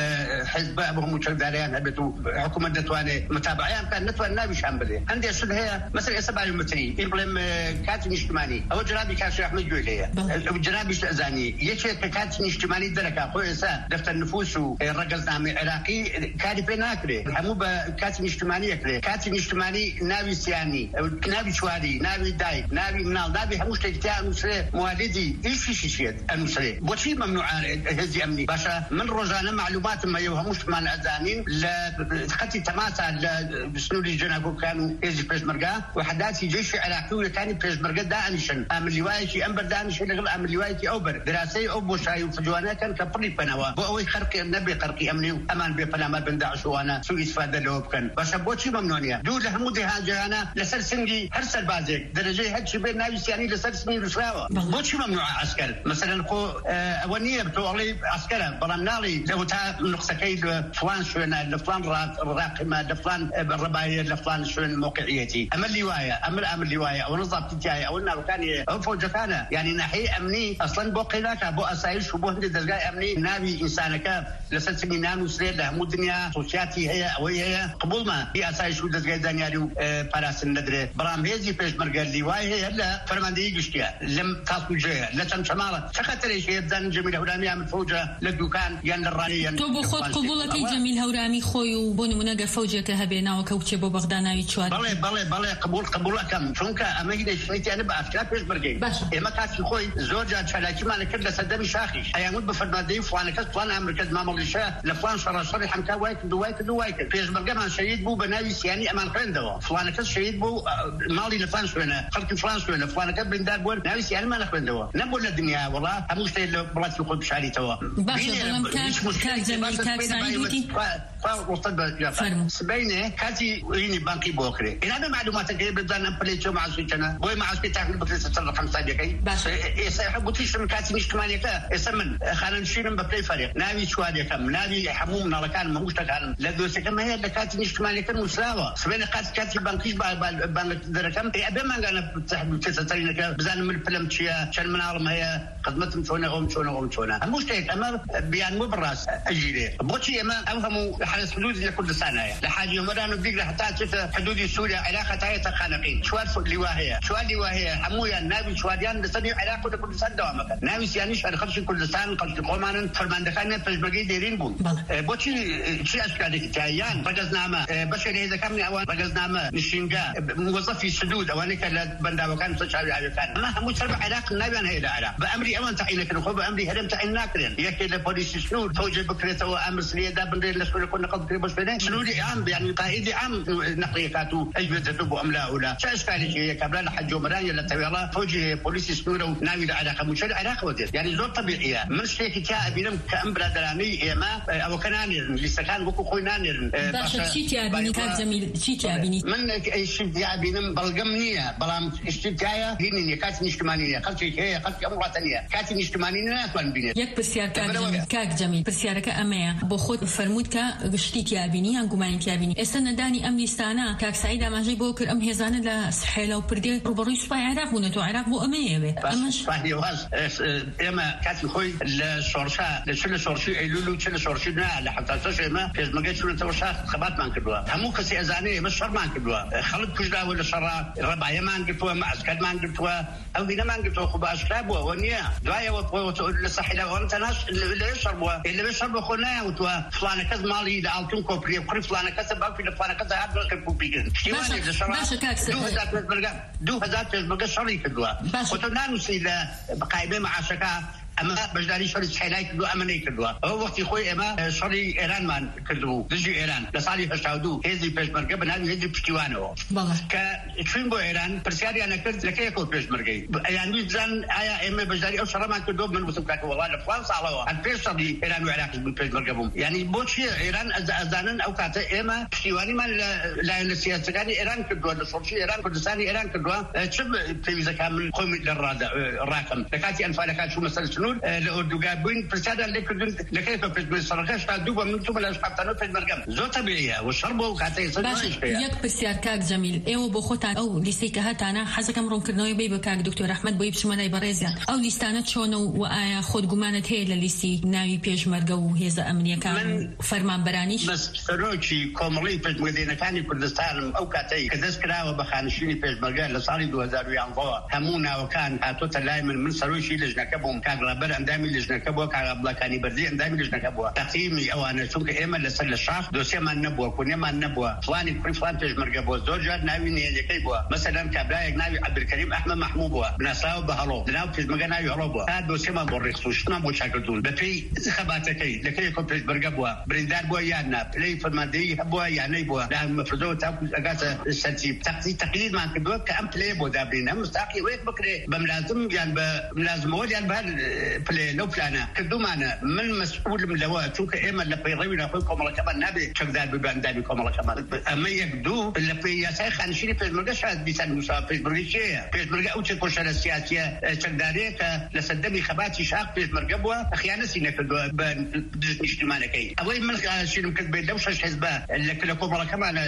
حیزبە ئەو هەموو چەکداریان هەبێت و حکوومەت دەتوانێت متابعەیان بکات نەتوان ناویشان بدێ هەندێک شت هەیە مەسەڵەن ئێستا بارمەتری این بڵێم کاتی نیشتیمانی ئەوە جنابی کاک ئەحمەد گوێ لێیە جنابیش ئەزانی یەکێک کە کاتی نیشتیمانی دەرەکا خۆی ئێستا دەفتەر نفوس و ڕەگەزنامەی عێراقی کاری پێ ناکرێت هەموو بە کاتی نیشتیمانی یەکرێت کاتی نیشتیمانی ناوی سیانی ناوی چواری ناوی دایک ناوی مناڵ ناوی هەموو شتێکی تیا ئەنووسرێ موالیدی هیچیشی چێت ئەنووسرێ بۆچی مەمنوعە هێزی ئەمنی باشە من ڕۆژانە معلوماتم هەیە و هەمووشمان ئەزانین لە خەتی تەماسا لە سنووری جەنابۆکان و هێزی پێشمەرگە و حەداتی جێشی عێراقی و یەکانی پێشمەرگە دانیشن ئاملیوایەکی ئەم بەردانیشن لەگەڵ ئاملیوایەکی ئەو بەر دراسەی ئەو بۆشایی و فجوانەکەن کە پڕی پەنەوە بۆ ئەوەی خەرقی نەبێ خەرقی ئەمنی و ئەمان بێ پەنامە بن داعشوانە سوء ئیستفادە لەوە بکەن باشە بۆچی مەمنوع نییە دوو لە هەموو دێهاتجیهانە لەسەر سنگی هەر سەربازێک دەرەجەی هەرچی بێ ناوی سیانی لەسەر سنگی نووسراوە بۆچی مەمنوعە عەسکەر مەسەلەن خۆ ئەوە نییە تۆ ئەڵێ عەسکەرە بەڵام ناڵی لەو تا نقسەکەی لە فڵان شوێنە لە فڵان ڕاقمە لە فڵان ڕەبایە لە فڵان شوێن موقعیەتی ئەمە لیوایە ئەمە ئەمە لیوایە ئەوە نەزابطیایە ئەوە ناوەکانی ئەو فەوجەکانە یعنی ناحەیەی ئەمنی ئەسڵەن بۆ قەیلاکە بۆ ئاسایش و بۆ هەندێک دەرگای ئەمنی ناوی ئینسانەکە لەسەر سنگی نانووسرێت لە هەموو دنیا سۆسیاتی هەیە ئەوەی هەیە قبوڵمە بی ئاسایش و دەستگای زانیاری و پاراستن نەدرێت بەڵام هێزی پێشمەرگە لیوای هەیە لە فەرماندەیی گشتیە لەم تاسوجەیە لە چەند شەماڵە چ خەتەرێک هەیە بزانن جەمیل هەورامی ئەم فەوجە لە دوکان یان لە ڕانی یان تۆ بۆ خۆت قبوڵەکەی جەمیل هەورامی خۆی و بۆ نمونە گە فەوجێکە هەبێ ناوەکە وچێ بۆ بەغدا ناوی چوار بەڵێ بەڵێ بەڵێ قبول قبولەکەم چونکە ئەمە هیچ شتێکی بە ئاشکرا پێشمەرگەی ئێمە کاتی خۆی زۆر جار چالاکیمانە کرد لە سەردەمی شاخیش ئەیانوت بە فەرماندەی فڵانەکەس فڵان ئەمریکەس مامەڵیشە لە فڵان شەڕەشەڕی حەمکا وای کرد وای کرد وای کرد پێشمەرگەمان شەهید بوو بە ناوی سیانی ئەمان خوێندەوە فڵانەکەس شەهید بوو ماڵی لە فڵان شوێنە خەڵکی فڵان شوێنە فڵانەکە بریندار بوون ناوی سیانیمان نەخوێندەوە نەبوو لە دنیا وەڵا هەموو شتێک لە وڵاتی خۆی بشاریتەوە باشە بەڵام کاک جەمیل کاک سعید وتی سبەینێ کاتی هینی بانکی بۆ کرێ ئێنابێ معلوماتەکەی بدانم پلەی چۆ معاسوی چەنە بۆی معاسوی تاکل بکرێتە سەر ڕقم سادیەکەی ئێستا گوتیشم کاتی نیشتیمانیەکە ئێستا من خانەنشینم بە پلەی فەرێق ناوی چواریەکەم ناوی هەموو مناڵەکانم هەموو شتەکانم لە دۆسیەکەم هەیە لە کاتی نیشتیمانیەکە نووسراوە سبەینە کاتی کاتی بانکیش بانک دەرەکەم ئەبێ مانگانە تێسەتەرینەکە بزانم من پلەم چییە چەند مناڵم هەیە خزمەتم چۆنە ئەوم چۆنە ئەوم چۆنە هەموو شتێک ئەمە بیانوە بڕاست ئەژیرێ بۆچی ئێمە ئەو هەموو حرس حدودی لە کوردستانایە لە حاجی عومەران و بیگرە هەتا چێتە حدودی سووریا عێراق هەتایەتە خانەقین چوار لیوا هەیە چوار لیوا هەیە هەموویان ناوی چواریان لەسەری عێراق و لە کوردستان دەوامەکەن ناوی سیانیش هەر خەڵکی کوردستان خەڵکی خۆمانن فەرماندەکانیان پێشمەرگەی دێرین بوون بۆچی چی ئەشکالێکی تاییان ڕەگەزنامە بەشێک لە هێزەکانی ئەوان ڕەگەزنامە نشینگا موظفی سدود ئەوانەی کە لە بەنداوەکان سەرچاوی ئاویەکان ئەمە هەموو سەر بە عێراق ناویان هەیە لە عێراق بە ئەمری ئەوان تەعیینەکردن خۆ بە ئەمری هەرێم تەعیین ناکرێن یەکێ لە پۆلیسی سنوور فەوجێ بکرێتەوە ئەمر سریەدا بندرێت لە سوورە کۆ نەقڵ بکرێت بە شوێنە سنووری عام يعني قائد عام نقليات أجهزة أبو أملا أولا شاشكالي هي كابلان حج عمران يلا تويلا فوجي بوليس سنورة وناوي العلاقة مشارع علاقة ودير يعني زور طبيعية من شيء كتاع بينهم كأمبرا دراني إما أو كنانير لسه كان بوكو خوينانير باشا شيء تعبيني كاب جميل شيء تعبيني من شيء تعبينهم بلغمنية بلام شيء تعيا هني كاتن اجتماعية قلت هي قلت أمور ثانية كاتن اجتماعية ناتوان بينه يك بسيار كاك جميل كاك جميل بسيار كأمية بخود فرمود كشتي تعبيني هنقوماني تعبيني استنى داني أمني استانا كاك سعيد ما جاي بوكر أم هزانة لا سحيلة وبردي روبروي سباي عراق ونتو عراق بو أمية به أمش فاهي واز إما كاتي خوي للشورشة لشل شورشي أيلولو لشل شورشي نا لحتى تشي ما في مجال شو نتوشة خبات ما نكدوا همو كسي أزاني مش شر ما نكدوا خلط كجدا ولا شرا رباية ما نكدوا معسكر ما نكدوا أو دينا ما نكدوا خبا أشرابوا ونيا دعاية وتقول للصحيلة وأنت ناس اللي يشربوا اللي بيشربوا خنا وتوا فلان كذا مالي لعلتم كوبري وقري فلان كذا باقي لفلان كذا هذا كوبيجن باشا كاكس دو هزار تزبرقة دو هزار تزبرقة شري كدوا وتنانو سيلا بقايبة مع شكا اما بجداري شوري سحيلاي كدو امني كدو هو وقت خوي اما شوري ايران مان كدو دجي ايران لصالي هشاودو هذي بيشمركه بنادي هذي بشتيوانو كتشين بو ايران برسياري انا كنت لكي كو بيشمركه يعني زان ايا اما بجداري او شرما كدو من مسكات والله فرنسا على البيشري ايران وعراق بالبيشمركه يعني بوشي ايران ازانن او كاتا اما بشتيواني ما لا السياسه كان ايران كدو الشرطي ايران كردستان ايران كدو تشب تلفزيون كامل قوم للراده راكم لكاتي انفال كان شو مساله شنو لأردوغابين برسالة لكن لكيف في السرقة شادوبا من ثم لا شقتنا في المرقم زو طبيعية والشرب وكاتي يصير يك برسيار كاك جميل إيو بخوتان أو ليستيك هاتانا حسب رون كرنوي بي بكاك دكتور أحمد بويب شمالي بريزيان أو ليستانة شونو وآيا خود جمانة هي لليستي ناوي بيج مرقو هيزا أمنية كان فرمان برانيش بس سروشي كومرلي بيج مدينة كاني كردستان أو كاتي كذسكرا وبخانشيني بيج مرقال لصالي دو هزار ويانضوا همونا وكان هاتوتا لايمن من سروشي لجنا كبهم كان رابر اندامي لجنا كبوا كان بلاكاني بردي اندامي لجنا كبوا تقييمي او انا شنك ايما لسل الشاخ دوسي ما نبوا كوني ما نبوا فلاني كل فلان بيج مرقبوا زوجة ناوي نيجي كيبوا مثلا كابلايك ناوي عبد الكريم احمد محمود بوا بنساو بهرو ناوي في مكان ناوي هربوا هذا دوسي ما بوريخسوش ما بو شكل دول بفي انتخاباتكي لكي يكون بيج مرقبوا برندار بوا يانا بلاي فرماندي بوا يعني بوا لا مفروض تاكل اجازه السنتيب تقدير تقليد ما كدوا كام بلاي بو دابرين مستحقي ويك بكري بملازم يعني بملازم ودي يعني بهال لو فلانا كدو معنا من مسؤول من لواء شوك ايما اللي بيروي ناخذكم الله كمان نبي شغال ببان دابيكم الله كمان اما يقدو اللي في يساخ انشري في المرقش بيسان موسى في المرقشيه في المرقه او تكون شغله سياسيه شغداريك لسدمي خباتي شاق في المرقبوه خيانه سينا كدو اجتماعنا كي اوي من شنو كتب دوشه حزبه اللي كلكم الله كمان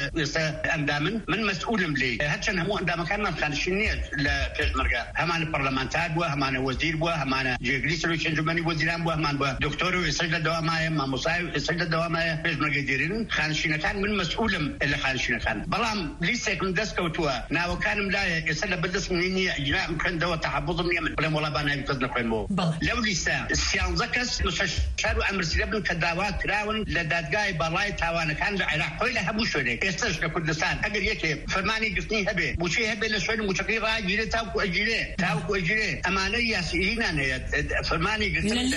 اندامن من مسؤول ملي هاتشن همو اندام كان كان شنيت في المرقه همان البرلمان تاعو همان وزير بو همان جيجليس لوشن جماني وزيران بو همان بو دكتور يسجل الدوامايه ما مصايب يسجل الدوامايه في المرقديرين خانشينا كان من مسؤول اللي خانشينا كان بلام ليس كم دسكوتوا ناو كان ملاي يسجل بدس مني اجراء كان دوا تحفظ من اليمن ولا والله بنا يفضل قيمو لو لسه سيان زكس مستشار امر سيبن كداوات راون لدادغاي بالاي تاوان كان العراق كلها ابو شوري يستشرق كردستان اجر يكي فرماني قسني هبه بوشي هبه لشوي مشقيره اجري تاكو اجري تاكو اجري امانيه سينا فرماني قسني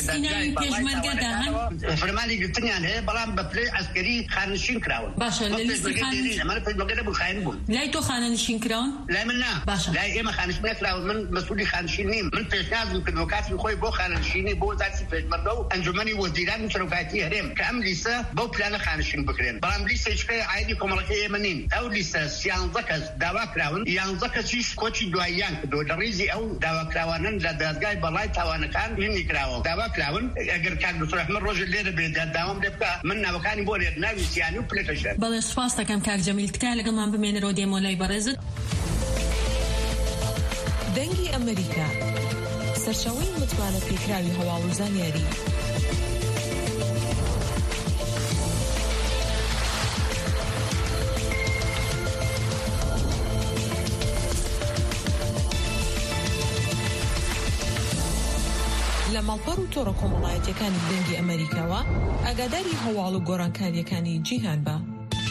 فرماني قسني انا بلام ببلاي عسكري خانشين كراون باشا للسي انا في المقدمه بخاين بون لا تو خانشين كراون لا منا باشا لا اما خانشين كراون من مسؤولي خانشيني من فيشناز من كدوكات خوي بو خانشيني بو ذاتي في مردو انجمني وزيران شركاتي هرم كام لسه بو بلان خانشين بكرين بلام لسه شكاي عادي كومركي يمنين او لسه سيان زكز داوا كراون يان زكز كوتشي دويان دو دريزي او داوا كراونن لدادغاي بالاي تاوان كان يني كراون داوا كراون اگر كان دكتور احمد روج اللي بيد داوم دبكا منا وكان بوري ناوي سيانو بليتشر بل سپاس كم كاك جميل كتال لقمان بمين رودي مولاي برزد دنگی امریکا سرچاوی متوانه پیکراوی هەواڵوزانیاری لە ماڵپەڕ و تۆڕە کۆمەڵایەتیەکانی دەنگی ئەمریکاوە ئاگاداری هەواڵ و گۆڕانکاریەکانی جیهان بە.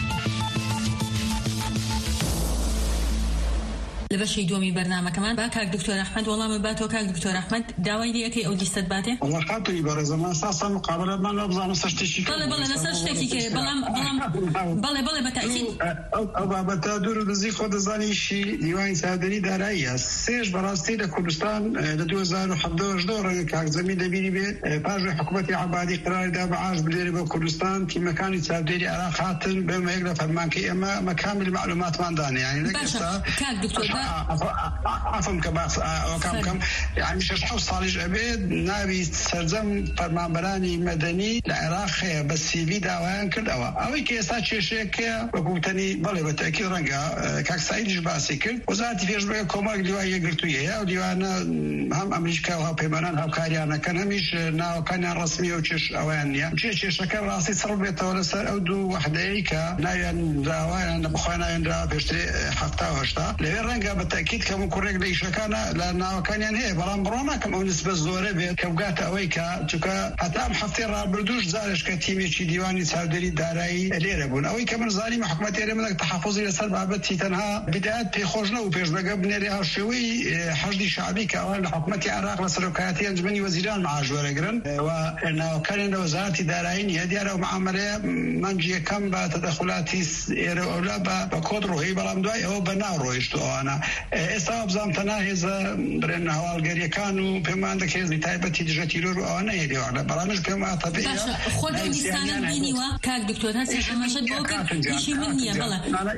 لبشي دومي برنامج كمان باكاك دكتور أحمد والله ما باتو كاك دكتور أحمد داوي لي أكي أو جستة باته والله خاطري برز ما أساسا مقابلة ما نبغى نستشتكي بلا بلا نستشتكي كي بلا بلا بلا بلا بتأكيد أو بتدور بزي خود زاني شيء ديوان سادري دارية سيج براستي لكردستان لدو هزار وحداشر دور كاك زميل دبيري بيت باج حكومة عبادي قرار دا بعاش بديري بكردستان في مكان سادري على خاطر بما يقدر فرمان كي أما مكان المعلومات ما عندنا يعني باشا كاك دكتور عفوا كباس وكم كم يعني مش هشحو صالح عبيد نبي سرزم فرمانبراني مدني العراق بس في دعوان كردوا أو كيسات شيء كيا وقوتني بله بالتأكيد رنجا كاك سعيد جباسي كرد وزارة فيش بقى كوماك ديوان قرطوية أو ديوان هم أمريكا وها بيمانان هم كاريانا كان هميش ناو كان رسمي وشش أوانيا شيء شيء كان راسي صربت ولا سر أو دو وحدة إيكا نايان دعوان بخوانا يندرا بيشتري حفتا وهشتا لين رنجا ئەوەیە بەتاکید کەم کوڕێک لە ئیشەکانە لە ناوەکانیان هەیە بەڵام بڕۆناکەم ئەو نسبە زۆرە بێت کە بگاتە ئەوەی کە چونکە هەتا ئەم هەفتەی ڕابردووش زارش کە تیمێکی دیوانی چاودێری دارایی لێرە بوون ئەوەی کە من زانیم حکوومەت ئێرەمەک تەحەفوزی لەسەر بابەتی تەنها بدایەت پێخۆش نەبوو پێشبەگە بنێری هاوشێوەی حەشدی شعبی کە ئەوان لە حکوومەتی عێراق لە سەرۆکایەتی ئەنجومەنی وەزیران معاش وەرەگرن و ناوەکانیان لە وەزارەتی دارایی نیە دیارە ئەو معاملەیە مانگی یەکەم بە تەدەخولاتی ئێرە ئەولا بە کۆد ڕۆهی بەڵام دوای ئەوە بە ناو ڕۆیشت ئەوانە ئێستا بزانام تەنها هێزە برێن هەواڵگەریەکان و پێمان دەکە هێزی تایبەتی دژە تیرۆر و ئەوانە هێریوانە بەڵامش پێم واتە بێ خۆت ئەویستانە بینیوە کاک دکتۆر هەستی ئەمەشت بۆ کرد هیچی من نییە بەڵێ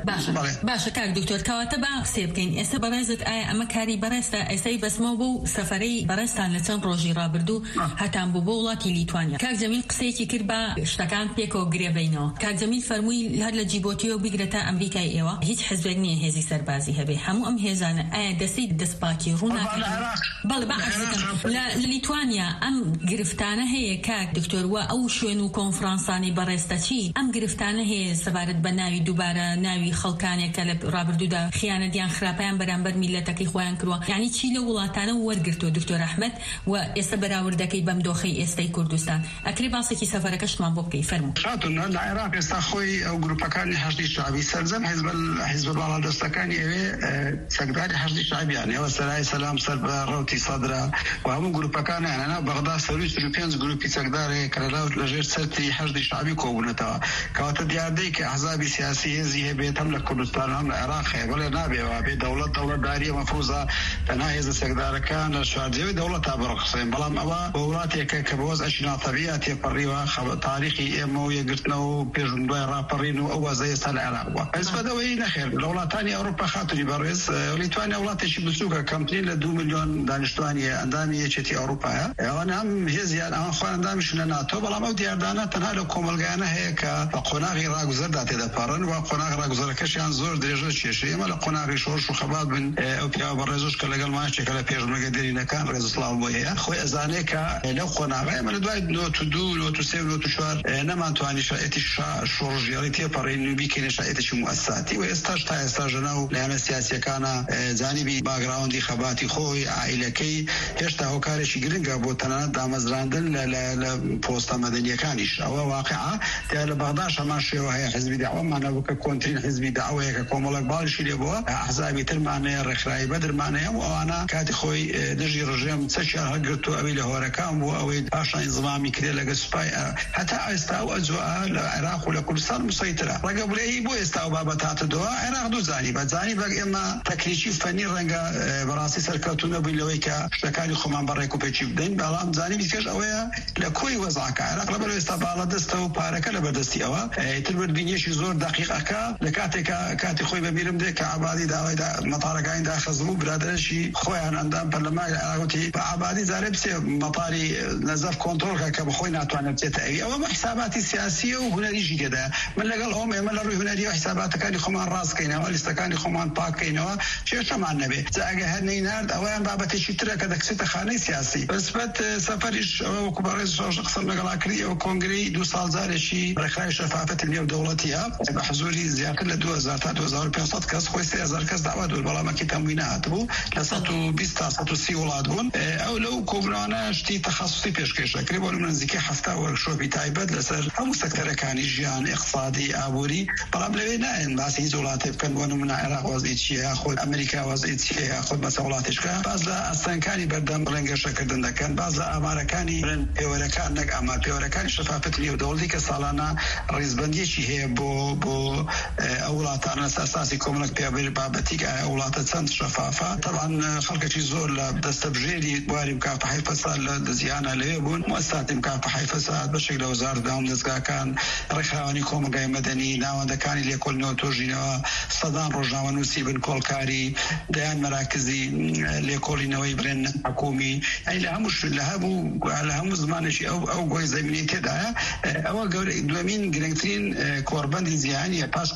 باشە کاک دکتۆر کەواتە با قسێ بکەین ئێستا بەڕێزت ئایا ئەمە کاری بەڕێستە ئێستای بەسمەوە بۆ سەفەرەی بەڕێستان لە چەند ڕۆژی ڕابردوو هەتان بوو بۆ وڵاتی لیتوانیا کاک جەمیل قسەیەکی کرد بە شتەکان پێکەوە گرێبینەوە کاک جەمیل فەرمووی هەر لە جیبۆتیەوە بگرێتە ئەمریکای ئێوە هیچ حزبێک نییە هێزی سەربازی هەبێ هەموو ئەم هێزانە ئایا دەستی دەستپاکی ڕووناکەن بەڵێ بەعکسەکەم لە لیتوانیا ئەم گرفتانە هەیە کاک دکتۆر وە ئەو شوێن و کۆنفرانسانی بەڕێستە چی ئەم گرفتانە هەیە سەبارەت بە ناوی دووبارە ناوی خەڵکانێک کە لە ڕابردوودا خیانەتیان خراپیان بەرامبەر میلەتەکەی خۆیان کردووە یعنی چی لە وڵاتانە وەرگرتووە دکتۆر ئەحمەد و ئێستا بەراوردەکەی بەم دۆخەی ئێستای کوردستان ئەکرێ باسێکی سەفەرەکەشمان بۆ بکەی فەرموو شاتون لە عێراق ئێستا خۆی ئەو گروپەکانی حەشدی شعبی سەرجەم حیزب حیزب باڵادەستەکانی ئەوێ سەکداری حەشدی شعبیان ئێوە سەرای سەلام سەر بە ڕەوتی سەدرا و هەموو گروپەکانیانە بەغدا سەروی سەر و پێنج گروپی سەکدارەیە کە لەلاو لەژێر سەرتی حەشدی شعبی کۆبوونەتەوە کەواتە دیاردەی کە ئەحزابی سیاسی هێزی هەبێت هەم لە کوردستان هەم لە عێراق هەیە بەڵێ نابێەوە بێ دەوڵەت دەوڵەتداریە مەفروزە تەنها هێزە سەکدارەکان لە شاردەوەی دەوڵەتا بڕخسێن بەڵام ئەوە بە وڵاتێکە کە بەوەز ئەشنا تەبیعە تێپەڕیوە تاریخی ئێمە و یەکگرتنەوە و پێشون دوای ڕاپەڕین و ئەو وەزە ئێستا لە عێراق بووە ئەسبەدەوەی نەخێر لە وڵاتانی ئەوروپا خاتری بەڕێز لیتوانیا وڵاتێکی بچووکە کەمترین لە دوو ملیۆن دانیشتوانی ئەندامی یەکێتی ئەوروپایە ئەوان هەم هێزیان ئەوان خۆیان ئەندامیشن لە ناتۆ بەڵام ئەو دیاردانە تەنها لە کۆمەلگایانە هەیە کە بە قۆناغی ڕاگوزەردا تێدەپەڕن و قۆناغ ڕاگوزەرەکەشیان زۆر درێژە کێشەیە ئێمە لە قۆناغی شۆرش و خەبات بن ئەو پیاوە بەڕێزش کە لەگەڵ ماچێکە لە پێشمەرگە دێرینەکان ڕێزسڵاو بۆ هەیە خۆی ئەزانێت کە لەو قۆناغە ئێمە لە دوای نۆت و دوو نۆت و سێ و نۆت و چوار نەمانتوانی شایەتی شۆڕژیاڵی تێپەڕین و بیکەینە شایەتێکی موەساتی و ئێستاش تا ئێستا ژەنە و لایەنە سیاسیەکانە جانیبی باگراوندی خەباتی خۆی عائیلەکەی هێشتا هۆکارێکی گرنگە بۆ تەنانەت دامەزراندن لە پۆستە مەدەنیەکانیش ئەوە واقعا لە بەغداش هەمان شێوە هەیە حیزبی داوامانە بکە کۆنترین حیزبی داوەیە کە کۆمەڵک باڵیشی لێ بووە ئەحزابی ترمانەیە ڕێکخراوی بەدرمانەیە و ئەوانە کاتی خۆی دژی ڕژێم چەکیان هەرگرت و ئەوەی لە هۆرەکان بوو ئەوەی پاشان ئینزمامی کرێ لەگە سوپای هەتا ئێستا و ئەجووە لە عێراق و لە کوردستان مسەیترە ڕێگەبرێهی بۆ ئێستا و بابەت هاتەدەوە عێراق دوو زانیبە جانیبەک ئێمە تەکنیکی فەنی ڕەنگە بەڕاستی سەرکەوتوو نەبووین لەوەی کە شتەکانی خۆمان بەڕێک و پێچی بدەین بەڵام زانیبی کەش ئەوەیە لە کۆی وەزعەکە عێراق لەبەر ئێستا باڵە دەستە و پارەکە لەبەردەستی ئەوە ئیتر بردبینیەشی زۆر دەقیقەکە لە کاتێکە کاتی خۆی بەبیرم دێ کە عەبادی داوای مەتارەکانی داخەزم و برادرەشی خۆیان ئەندام پەرلەمانی عێراقوتی بە عەبادی زارێ بسێ مەتاری نەزەف کۆنتڕۆڵکە کە بەخۆی ناتوانێت بچێتە ئەوی ئەوە بە حساباتی سیاسیە و هونەریشی تێدایە من لەگەڵ ئەوم ئێمە لە ڕووی هونەری و حساباتەکانی خۆمان ڕاستکەینەوە لیستەکانی خۆمان پاکەینەوە کێشەمان نەبێت ئەگە هەر نەینارد ئەوەیان بابەتێکی ترە کە دەکچێتە خانەی سیاسی بەسبەت سەفەریش ئەوە وەکو بەڕێز قسەم لەگەڵا کردی ئەوە کۆنگرەی دوو ساڵ جارێکی ڕێکخراوی شەفافەتی نێو دەوڵەتیە بە حزوری زیاتر لە دوو هەزار تا دوو هەزار و پێنج کەس خۆی سێ هەزار کەس داوا دوور بەڵامەکی تەمووی نەهاتبوو لە سەد و بیست تا سەد و سی وڵات بوون ئەو لەو کۆبوونەوانە شتی تەخەسوسی پێشکەشەکرێ بۆ نزیکەی هەفتا وەرکشۆپی تایبەت لەسەر هەموو سەکتەرەکانی ژیان اقتصادی ئابووری بەڵام لەوێ نایەن باسی هیچ وڵاتێ بکەن بۆ نمونە عێراق وەزعی چییە خۆت ئەمریکا وەزعی چییە خۆت بەسە وڵاتیشکە باز لە ئەستانکانی بەردەم بڵێن گەشەکردن دەکەن باز لە ئامارەکانی پێوەرەکان نەک ئامار پێوەرەکانی شەفافەتی نێو دەوڵەتی کە ساڵانە ڕیزبەندیەکی هەیە بۆ بۆ ئەو وڵاتانە ئەساسی کۆمەڵک پێبێت بابەتی کە ئەو وڵاتە چەند شەفافە طبعاً خەڵکێکی زۆر لە دەستەبژێری بواری مکافحەی فەساد لە دزیانە لەوێ بوون مؤسساتی مکافحەی فەساد بەشێک لە وەزارەتی داوام دەستگاکان ڕێکخراوانی کۆمەلگای مەدەنی ناوەندەکانی لێکۆڵینەوە تۆژینەوە سەدان ڕۆژنامەنووسی بن کۆڵکاری دەیان مەراکزی لێکۆڵینەوەی برێن حکومی ئەی لە هەموو لە هەموو لە هەموو زمانێکی ئەو ئەو گۆی زەمینەی تێدایە ئەوە دووەمین گرنگترین کۆڕبەندی جیهانیە پاش کۆڕبەندی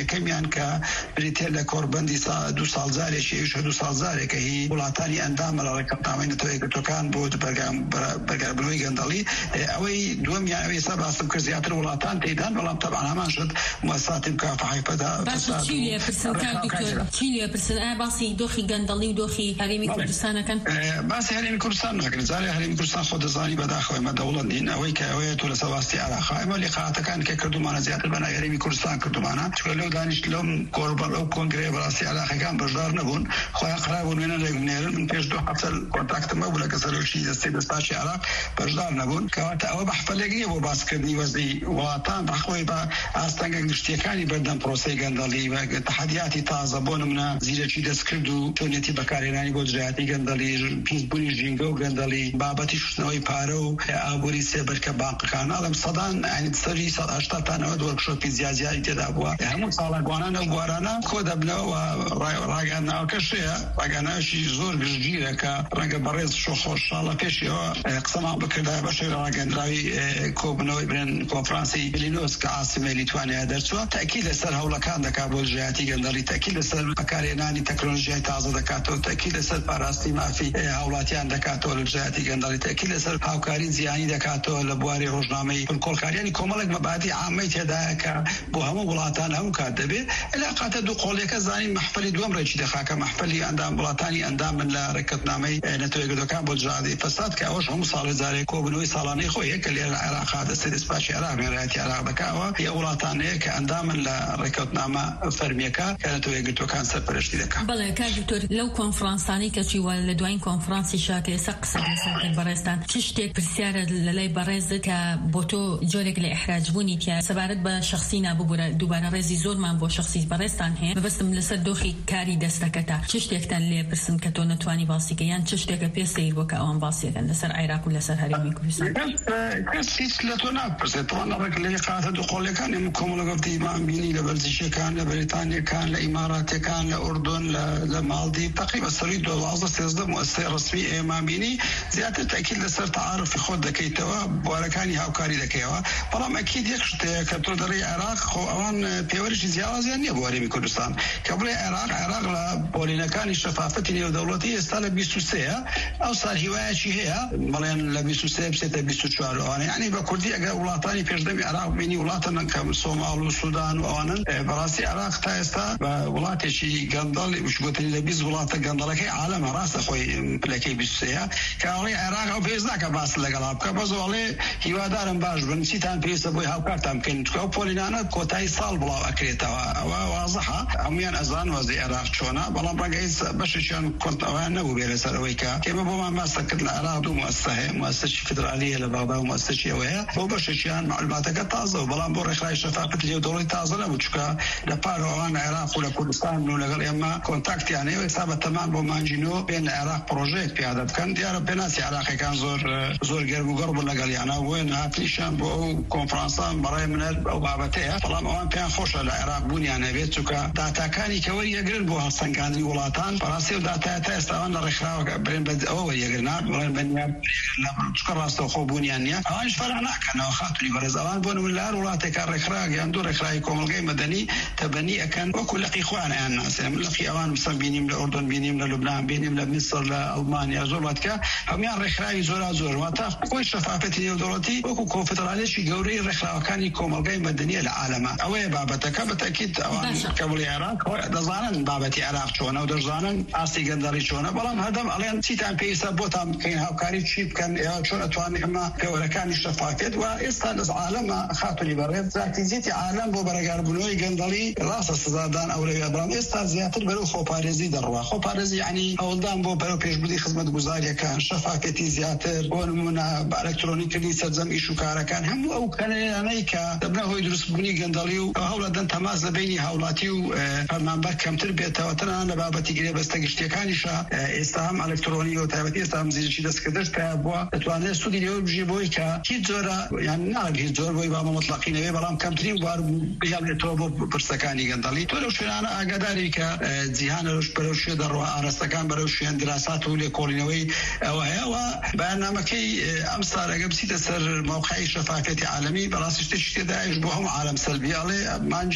یەکەمیان کە بریتێ لە کۆڕبەندی دو ساڵزارێکی ئێش دو ساڵزارێکە هی وڵاتانی ئەندامە لە ڕێکەپنامەی نەتەوە یەکگرتوەکان بۆ بەرگەربوونەوەی گەندەڵی. ئەوەی دووەمیان ئەوەی سا باسم کرد زیاتر وڵاتان تێدان، بەڵام تەبعاً هەمان شت موەسساتی مکافحەیفەدا چی لێ پرسن کاک دکتۆر چی لێ پرسن ئایا باسی دۆخی گەندەڵی و دۆخی هەرێمی کوردستانەکەن؟ باسی هەرێمی کوردستان ناکرد. زارێ هەرێمی کوردستان خۆ دەزانی بەداخەوە ئێمە دەوڵەت نین، ئەوەی کە ئەوەیە تۆ لەسەر واستی عێراق ئێمە لقاءاتەکان کە کردومانە زیاتر بەنای هەرێمی کوردستان کردومانە، چونکە لەو دانیشت لەم کۆڕبەر ئەو کۆنگرەیە بەڕاستی عێراقیەکان بەشدار نەبوون، خۆیان قرار بوون وێنە لێبنێرن. من پێش دو هەفتە کۆنتاکتم هەبوو لە کەسەرۆکی دەستەی دەستپاچی عێراق بەشدار نەبوون، کەواتە ئەوە بەحفەلێک نییە بۆ باسکردنی وەزعی وڵاتان بەخۆی بە ئاستەنگە گشتیەکانی بەردەم پرۆسەی گەندەڵی و تەحەدیاتی تازە بۆ نمونە زیرەکی دەستکرد و چۆنیەتی بەکارهێنانی بۆ جرایەتی گەندەڵی، پیسبوونی ژینگە و گەندەڵی، بابەتی شوشتنەوەی پارە و ئابووری سێبەرکە بانقەکان ئەڵەم سەدان ئەنی سەری سەد هەشتا تانەوە وەرکشۆپی زیازیاری تێدا بووە. هەموو ساڵاگوانان ئەو بوارانە کۆ دەبنەوە ڕاگەاندناوەکە شەیە، ڕاگەاندناویشی زۆر گشتگیرە کە ڕەنگە بەڕێز شۆخۆشاڵە پێشیەوە قسەمان بکردای بەشەی ڕاگەاندراوی کۆبنەوەی برێن کۆنفرانسی ڤیلنیۆس کە عاسیمەی لیتوانیا دەرچووە، تاکید لەسەر هەوڵەکان دەکات بۆ ژایەتی گەندەڵی، تاکید لەسەر بەکارهێنانی تەکنۆلۆژیای تازە دەکاتەوە، تاکید لەسەر پاراستنی مافی هاوڵاتیان دەکاتەوە لە ژایەتی گەندەڵی، تاکید لەسەر هاوکاری جیهانی دەکاتەوە لە بواری ڕۆژنامەی کۆڵکاریانی کۆمەڵێک مەبادی عامەی تێدایە کە بۆ هەموو وڵاتان هەموو کات دەبێت. علاقاتە دوو قۆڵیەکە زانین مەحفەلی دووەم ڕێکی دەخاکە مەحفەلی ئەندام وڵاتانی ئەندامن لە ڕێکەوتنامەی نەتەوە یەکگرتوەکان بۆ جادی فەساد کە ئەوەش هەموو ساڵی جارێک کۆبنەوەی ساڵانەی خۆیە کە لێرە عێراق دەستەی دەستپاچی عێراق نێرایەتی عێراق دەکاوە، هەیە وڵاتانەیە کە ئەندامن لە ڕێکەوتنامە فەرمیەکە کە نەتەوە یەکگرتوەکان سەرپەرشتی دەکات. بەڵێ کاک دکتۆر لەو کۆنفرانسانی کە چیوە لە دوایین کۆنفرانسی شاکە ئێستا قسە لەسەر بەڕێزتان چ شتێک پرسیارە لە لای بەڕێزت کە بۆ تۆ جۆرێک لە ئیحراجبوونی تیا سەبارەت بە شخصی نابووبوورە دووبارە ڕێزی زۆرمان بۆ شخصی بەڕێزتان هەیە بەبەستم لەسەر دۆخی کاری دەستەکەتە چ شتێکتان لێ پرسن کە تۆ نەتوانی باسیکە یان چ شتێکە پێ سەیر بۆ کە ئەوان باسیەکەن لەسەر عێراق و لەسەر هەرێمی کوردستان؟ کەس هیچ لە تۆ ناپرسێت. تەواو ڕێک لە لقاءاتە دوو قۆڵیەکان ئێمە کۆمەڵگەفتی مامبینی لە بەلجیکیەکان، لە بەریتانیەکان، لە ئیماراتیەکان، لە ئوردن، لە مالدیڤ، تقریبا سەری دوازدە سێزدە موەسسەی ڕسمی ئێمامبینی زیاتر تاکید لەسەر تعارفی خۆت دەکەیتەوە، بوارەکانی هاوکاری دەکەیەوە. بەڵام ئەکید یەک شتەیە کە تۆ دەڕێی عێراق خۆ ئەوان پێوەرشی جیاوازیان نییە بۆ هەرێمی کوردستان کە بڵێ عێراق عێراق لە بۆلینەکانی شەفافەتی نێودەوڵەتی ئێستا لە بیست و سێیە، ئەو سال هیوایەکی هەیە بەڵێن لە بیست و سێ بچێتە بیست و چوار ئەوانە، یعنی بە کوردی ئەگەر وڵاتانی پێشدەمی عێراق بینی وڵاتن کە سۆماڵ و سوودان و ئەوانن، بەڕاستی عێراق تا ئێستا بە وڵاتێکی گەندەڵ وشگوتنی لە بیست وڵاتە گەندەڵەکەی عالەمە ڕاستە خۆی پلەکەی بیست و سێیە کە ئەڵێ عێراق ئەو پێویست ناکە باس لەگەڵا بکە، بەس ئەڵێ هیوادارم باش بن چیتان پێویستە بۆی هاوکارتان بکەین، چونکە ئەو پۆلینانە کۆتایی ساڵ بڵاو ئەکرێتەوە. ئەوە وازەحە، هەمویان ئەزان وەزعی عێراق چۆنە، بەڵام ڕەنگە هیچ بەشێکیان کۆنتەوەیان نەبوو بێ لەسەر ئەوەی کە ئێمە بۆمان ماسە کرد لە عێراق دوو موەسسە هەیە، موەسسەی فیدرالیە لە بەغدا و موەسسەی ئەوەیە، بۆ بەشێکیان معلوماتەکە تازە و بەڵام بۆ ڕێکخراوی شەفافەتی نێودەوڵەتی تازە نەبوو، چونکە لە پار ئەوان عێراق و لە کوردستان و لەگەڵ ئێمە کۆنتاکتیان هەیە. ئێستا بەتەمان بۆ مانجینۆ بێن لە عێراق پرۆژەیەک پیادە بکەن، دیارە پێناسی عێراقیەکان زۆر زۆر گەرم و گەڕ بوون لەگەڵیانە، بۆیە هاتنیشان بۆ ئەو کۆنفرانسان بەڕای منە ئەو بابەتەیە، بەڵام ئەوان پێیان خۆشە لە عێراق بوونیان هەبێت، چونکە داتاکانی کە وەریەگرن بۆ هەڵسەنگاندنی وڵاتان بەڕاستی و داتایە تا ئێستا ئەوان لە ڕێکخراوەکە برێن بە ئەوە وەریەگرنا بڵێن بەنیان چونکە ڕاستەوە خۆ بوونیان نییە، ئەوانش فەرق ناکەنەوە. خاتونی بەڕێز ئەوان بۆ نمونە لە هەر وڵاتێکا ڕێکخراوێک یان دوو ڕێکخراوی کۆمەڵگەی مەدەنی تەبەنی ئەکەن وەکو لەقی خۆیان ئەیان ناسێن. لەقی ئەوان مثلا بینیم لە ئوردن، بینیم لە لوبنان، بینیم لە میسر، لە ئەڵمانیا، زۆر وڵاتکە هەمویان ڕێکخراوی زۆرا زۆر واتە خۆی شەفافەتی نێودەوڵەتی وەکو کۆنفدرالێکی گەورەی ڕێکخراوەکانی کۆمەڵگەی مەدەنیە لە عالەمە. ئەوەیە بابەتەکە بەتەکید ئەوان کە بڵێ عێراق دەزانن بابەتی عێراق چۆنە و دەزانن ئاستی گەندەڵی چۆنە، بەڵام هەردەم ئەڵێن چیتان پێویستە بۆتان بکەین هاوکاری چی بکەن، ئێوە چۆن ئەتوانین ئەمە پێوەرەکانی شەفافێت و ئێستا لە عالەمە خاتونی بەڕێز زیاتیزیتی عالەم بۆ بەرەگاربوونەوەی گەندەڵی ڕاستە سزادان ئەولەویە، بەڵام ئێستا زیاتر بەرەو خۆپارێزی دەڕوا. خۆپارێزی یعنی هەوڵدان بۆ بەرەو پێشبردی خزمەتگوزاریەکان، شەفافێتی زیاتر، بۆ نمونە بە ئەلەکترۆنیکردنی سەرجەم ئیش و کارەکان، هەموو ئەو کەنەیانەی کە دەبنە هۆی دروستبوونی گەندەڵی و هەوڵ دەدەن تەماس لە بینی هاوڵاتی و فەرمانبەر کەمتر بێتەوە. تەنانەت لە بابەتی گرێ بەستە گشتیەکانیشە ئێستا هەم ئەلەکترۆنی و تایبەتی ئێستا هەم زیرەکی دەستکردش کە بووە دەتوانێت سوودی لێوە بژی بۆی کە هیچ جۆرە یان ناگە هیچ جۆر بۆی بامە مطلقی نەوێ، بەڵام کەمترین بوار بژێتەوە بۆ پرسەکانی گەندەڵی. تۆ لەو شوێنانە ئاگاداری کە جیهانە بەرەو شوێ دەڕوا، ئاراستەکان بەرەو شوێن دراسات و لێکۆڵینەوەی ئەوە هەیە و بەیاننامەکەی ئەم ساڵەگە بچیتە سەر موقعی شەفافەتی عالەمی بەڕاستی شتێکی تێدایش بۆ هەموو عالەم سەلبی ئەڵێ مانجی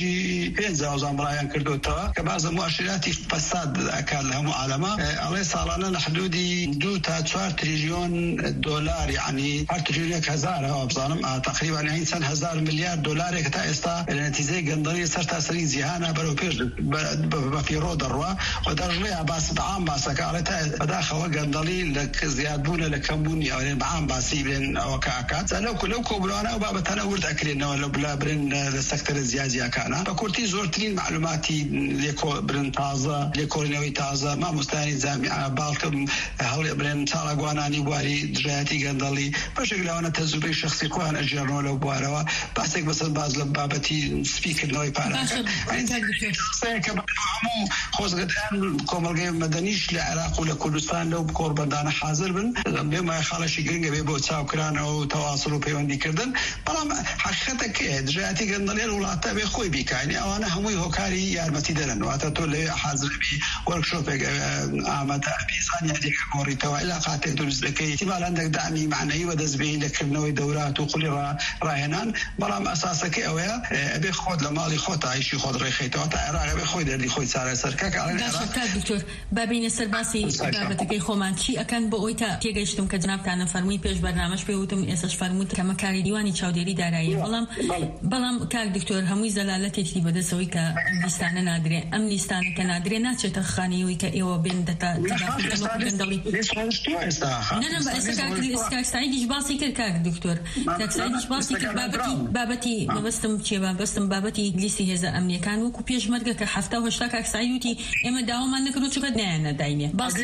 ڕۆژی پێنج زانبڕایان کردوتەوە کە بازە مؤشراتی فەساد ئەکات لە هەموو عالەما ئەڵێ ساڵانە لە حدودی دوو تا چوار تریلیۆن دۆلار یعنی هەر تریلیۆن هەزارەوە بزانم تقریبا یعنی چەند هەزار میلیارد دۆلارێک تا ئێستا لە نەتیجەی گەندەڵی سەر تاسەری جیهانە بەرەو پێش بەفیڕۆ دەڕوا و دەژڵەیە باس بەعام باسەکە ئەڵێ تا بەداخەوە گەندەڵی لە زیادبوونە لە کەمبوونی ئەوێن بەعام باسی بێن ئەوە کاکات لەو لەو کۆبوونەوە ئەو بابەتانە ورد ئەکرێنەوە لە بلا برن لە سەکتەرە زیازیەکانە بە کورتی زۆرترین معلوماتی لێکۆ برن تازە لێکۆڵینەوەی تازە مامۆستانی جامیعە باڵکم هەوڵێ برێن چاڵەگوانانی بواری دژایەتی گەندەڵی بەشێک لەوانە تەجروبەی شخصی خۆیان ئەژێڕنەوە لەو بوارەوە باسێک بەسەر باز لە بابەتی سپیکردنەوەی پارەکە کە هەموو خۆزگەدان کۆمەڵگەی مەدەنیش لە عێراق و لە کوردستان لەو کۆڕبەندانە حاضر بن بێمای خاڵەشی گرنگە بێ بۆ چاوکرانەوە و تەواصل و پەیوەندیکردن بەڵام حقیقەتە کێ دژایەتی گەندەڵێن وڵاتە بێ خۆی بیکانی ئەوانە هەمووی هۆکاری یارمەتی دەرن واتە تۆ لەوێ حاضربی وەرکشۆپێک ئامادە ئەبیزان یادێکە گۆڕیتەوە ئەلا قاتێک دروست دەکەی احتیمال هەندێک دامی معنەیی وەدەستبێنی لەکردنەوەی دەورات و قوڵی ڕاهێنان بەڵام ئەساسەکەی ئەوەیە ئەبێ خۆت لە ماڵی خۆت ئایشی خۆت ڕێخیتەوە تا عێراق ئەبێ خۆی دەردی خۆی چارەسەرکە دکتۆر بابینە سەر باسی بابەتەکەی خۆمان چی ئەکەن بۆ ئەوی تا تێگەیشتم کە جنابتانە فەرمووی پێش بەرنامەش پێوتم ئێسش فەرمووت کە مەکاری دیوانی چاودێری داراییە بەڵام بەڵام کاک دکتۆر هەمووی زەلالەتێکی بەدەستەوەی کە لیستانە نادرێ ئەم لیستانە کە نادرێ ناچێتە خانەوەی کە ئێوە بێن دەتا گەندەڵی کاکسایدیش باسی کرد کاک دکتۆر کاکسایدیش باسی کرد بابەتی بابەتی مەبەستم چێ بابەستم بابەتی لیستی هێزە ئەمنیەکان وەکو پێشمەرگە کە هەفتە هەشتا کاکسایوتی ئێمە داوامان نەکردو چووکە نایەنە داینێ باسی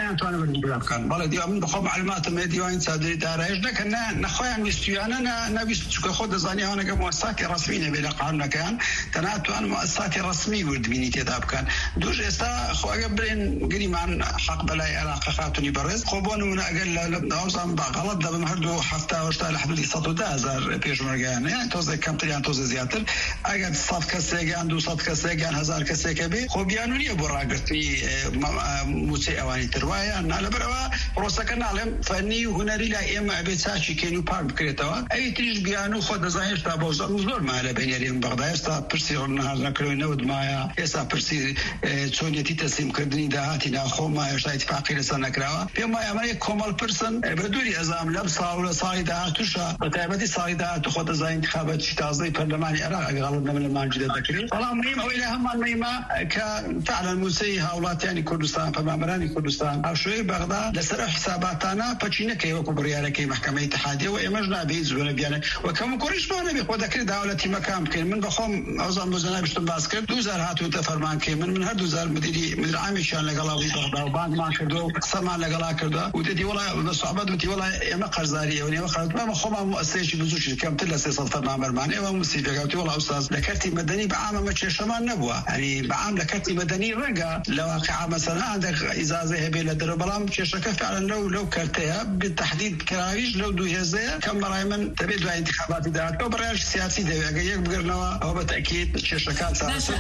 بەڵێ دیوان من بەخۆ معلوماتم هەیە دیوانی چاودێری داراییش نەکەن نەخۆیان ویستویانە نەویست چووکە خۆ دەزانی ئەوانەکە مؤسساتی ڕەسمی نەبێ لە قانونەکەیان تەناتوان مؤسساتی ڕەسمی وردبینی تێدا بکەن دووش ئێستا خۆگە برێن گریمان حەق بەلای عێراق خاتونی بەڕێز خۆ بۆ نمونە ئەگەر لە ئەوزان باغەڵەت دەبم هەردوو هەفتە هەشتا لە حدودی سەد و ده هەزار پێشمەرگیان یان تۆزێک کەمتریان تۆزە زیاتر ئەگەر سەد کەسێکیان دووسەد کەسێکیان هەزار کەسێکە بێ خۆ بیان نییە بۆ ڕاگرتنی موچەی ئەوانی تروایە نالەبەرەوە ڕۆستەکە ناڵێم فەنی و هونەری لا ئێمە ئەبێ چاچی کێن و پاک بکرێتەوە ئەوی تریش بیان و خۆ دەزانێت هێشتا بۆ زۆر زۆر مالە بینێریم بەغدا ئێستا پرسی ڕنەهارنەکردنەوەی نەودمایە ئێستا پرسی چۆنیەتی تەسلیمکردنی داهاتی ناخۆما هێشتا ئیتفاقی لەسەر نەکراوە پێم وایە ئەمە یەک کۆمەڵ پرسن بە دووری ئەزام لەم ساڵ لە ساڵی داهاتووشە بە تایبەتی ساڵی داهاتوو خۆ دەزانین انتخاباتی تازەی پەرلەمانی عێراق ئەگەر غەڵەت نەبم لە مانجی دەدەکرێت بەڵام مهم ئەوەی لە هەمان مهمە کە فعلا موسەی هاوڵاتیانی کوردستان پەرلەمانبەرانی کوردستان هاوشێوەی بەغدا لەسەر حساباتانە پەچی نەکەی وەکو بڕیارەکەی محکەمەی اتحادیە و ئێمەش نابێت زۆرە بیانە وەکەم کوڕیش بۆ نەبێ خۆ دەکرێت داوڵەتی مەکان بکەین من بەخۆم ئەوزان بۆ زەنابشتم باس کرد دوو زار هاتووتە فەرمانکەی من من هەر دوو زار مدیری مدیر عامیشیان لەگەڵاوی بەغدا و بانکمان کردووە و قسەمان لەگەڵا کردووە و دەتی وەڵای بە سوحبەت وتی وەڵای ئێمە قەرزداری ئەوە نێوە خەڵکمان خۆمان مؤسسەیەکی بزووشی کەمتر لە سێ سەد فەرمانبەرمان ئێوە موسیفێکا وتی وەڵا ئوستاز لە کەرتی مەدەنی بەعام ئەمە کێشەمان نەبووە هەنی بەعام لە کەرتی مەدەنی ڕەنگە لە واقعا مەسەلا هەندێک ئیزازەی هەبێ لە دەرەوە بەڵام کێشەکە فعلا لەو لەو کەرتەیە بالتحدید کراویش لەو دوو هێزەیە کەم بەڕای من دەبێت دوای انتخاباتی داهاتوە بەڕێژ سیاسی دەوێت ئەگەر یەک بگرنەوە ئەوە بەتەکید کێشەکان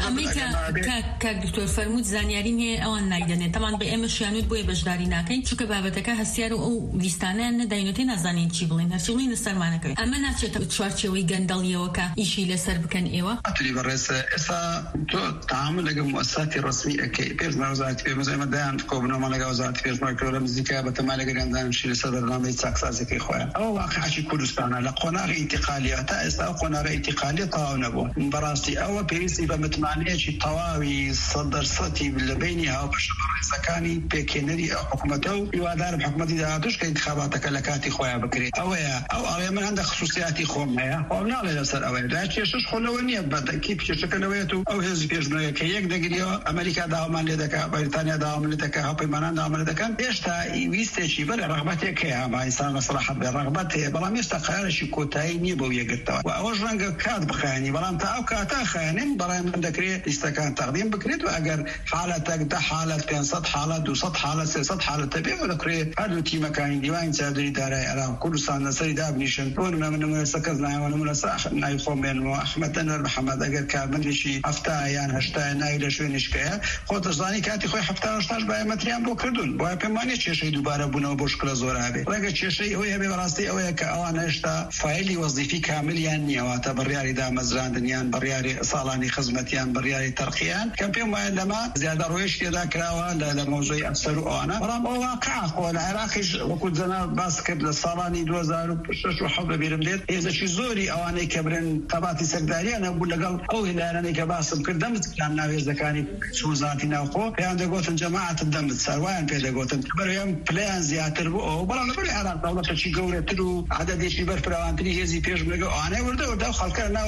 کاک دکتۆر فەرمووت زانیاریم هەیە ئەوان نایدەنێت تەمان بە ئێمە شیانوت بۆیە بەشداری ناکەین چونکە بابەتەکە هەستیار و ئەو لیستانەیان نەداینەتێ نازانین چی بڵین هەرچی بڵین سەرمانەکەوێت ئەمە ناچێتە چوارچێوەی گەندەڵیەوە کە ئیشی لەسەر بکەن ئێوە ئەتولی بەڕێز ئێستا تۆ تەعامل لەگەڵ مؤسساتی ڕەسمی ئەکەی پێشمەرگ وەزارەتی پێشمەرگ ئێمە دایان کۆبنەوەمە لەگەڵ وەزارەتی پێشمەرگەوە لە نزیکە بەتەمای لەگەڵیان دانیشتین لەسەر بەرنامەی چاکسازیەکەی خۆیان ئەوە واقعی کوردستانە لە قۆناغی ئینتیقالیە تا ئێستا قۆناغی ئینتیقالیە تەواو نەبووە بەڕاستی ئەوە پێویستی بە متمانەیەکی تەواوی سەد دەرسەدی لە بینی هاوپەشە بەڕێزەکانی پێکێنەری حکوومەتە و هیوادارم حکوومەتی داهاتووش کە انتخاباتەکە لە کاتی خۆیان بکرێت ئەوەیە ئەو ئەڵێ من هەندێک خصوصیاتی خۆم هەیە خۆم ناڵێ لەسەر ئەوەیە دا کێشەش خۆلەوە نییە بەدەکی کێشەکەنەوەیەت و ئەو هێزی پێشمەرگە کە یەک دەگریەوە ئەمریکا داوامان لێ دەکات بەریتانیا داوامان لێ دەکات هاوپەیمانان داوامان لێ دەکەن هێشتا ویستێکی بەرە ڕەغبەتێک هەیە با ئینسان بەسەراحەت بێ ڕەغبەت هەیە بەڵام هێشتا قەرارێکی کۆتایی نییە بەو یەکگرتەوە و ئەوەش ڕەنگە کات بخایەنی بەڵام تا ئەو کاتا خایەنین بەڵام من دەکرێت لیستەکان تەقدیم بکرێت و ئەگەر حالەتێک دە حالەت پێنج صد حالة دو صد حالة سه صد حالة تبي ولا كري هذا تيم كان ديوان سادري دار العراق كردستان نصري داب نيشن ونما من مسكزنا ونما ساخنا يفهم من أحمد أنور محمد أجر كابن شيء أفتاه يعني هشتا نايل شو نشكيه خود زاني كاتي خوي حفتة وشتاش باي متريان بو كردون باي بماني شيء دوباره بنا بوشكل زورا به لكن شيء هو يبي براستي أو كأوان هشتا فاعلي وظيفي كامل يعني واتبرياري دا مزران دنيان برياري صالاني خدمتيان برياري ترقيان كان فيهم لما زيادة رويش كذا كراوا لموضوع أفسروا أنا برام واقع والعراق وكل زنا بس كبل الصالاني دوزار وشش وحب بيرمدت إذا شيء زوري أو أنا كبرن تبعتي سكداري أنا أقول لقال أو إذا أنا كباسم كردمت كان ناوي زكاني شو ذاتنا وقو يعني دقوتن جماعة الدمت سروان في دقوتن بريم بلان زيادة أو برام نقول العراق دولة شيء قوي تلو عدد شيء برفران تري هذي بيش بنقول أنا ورده ورده خلقنا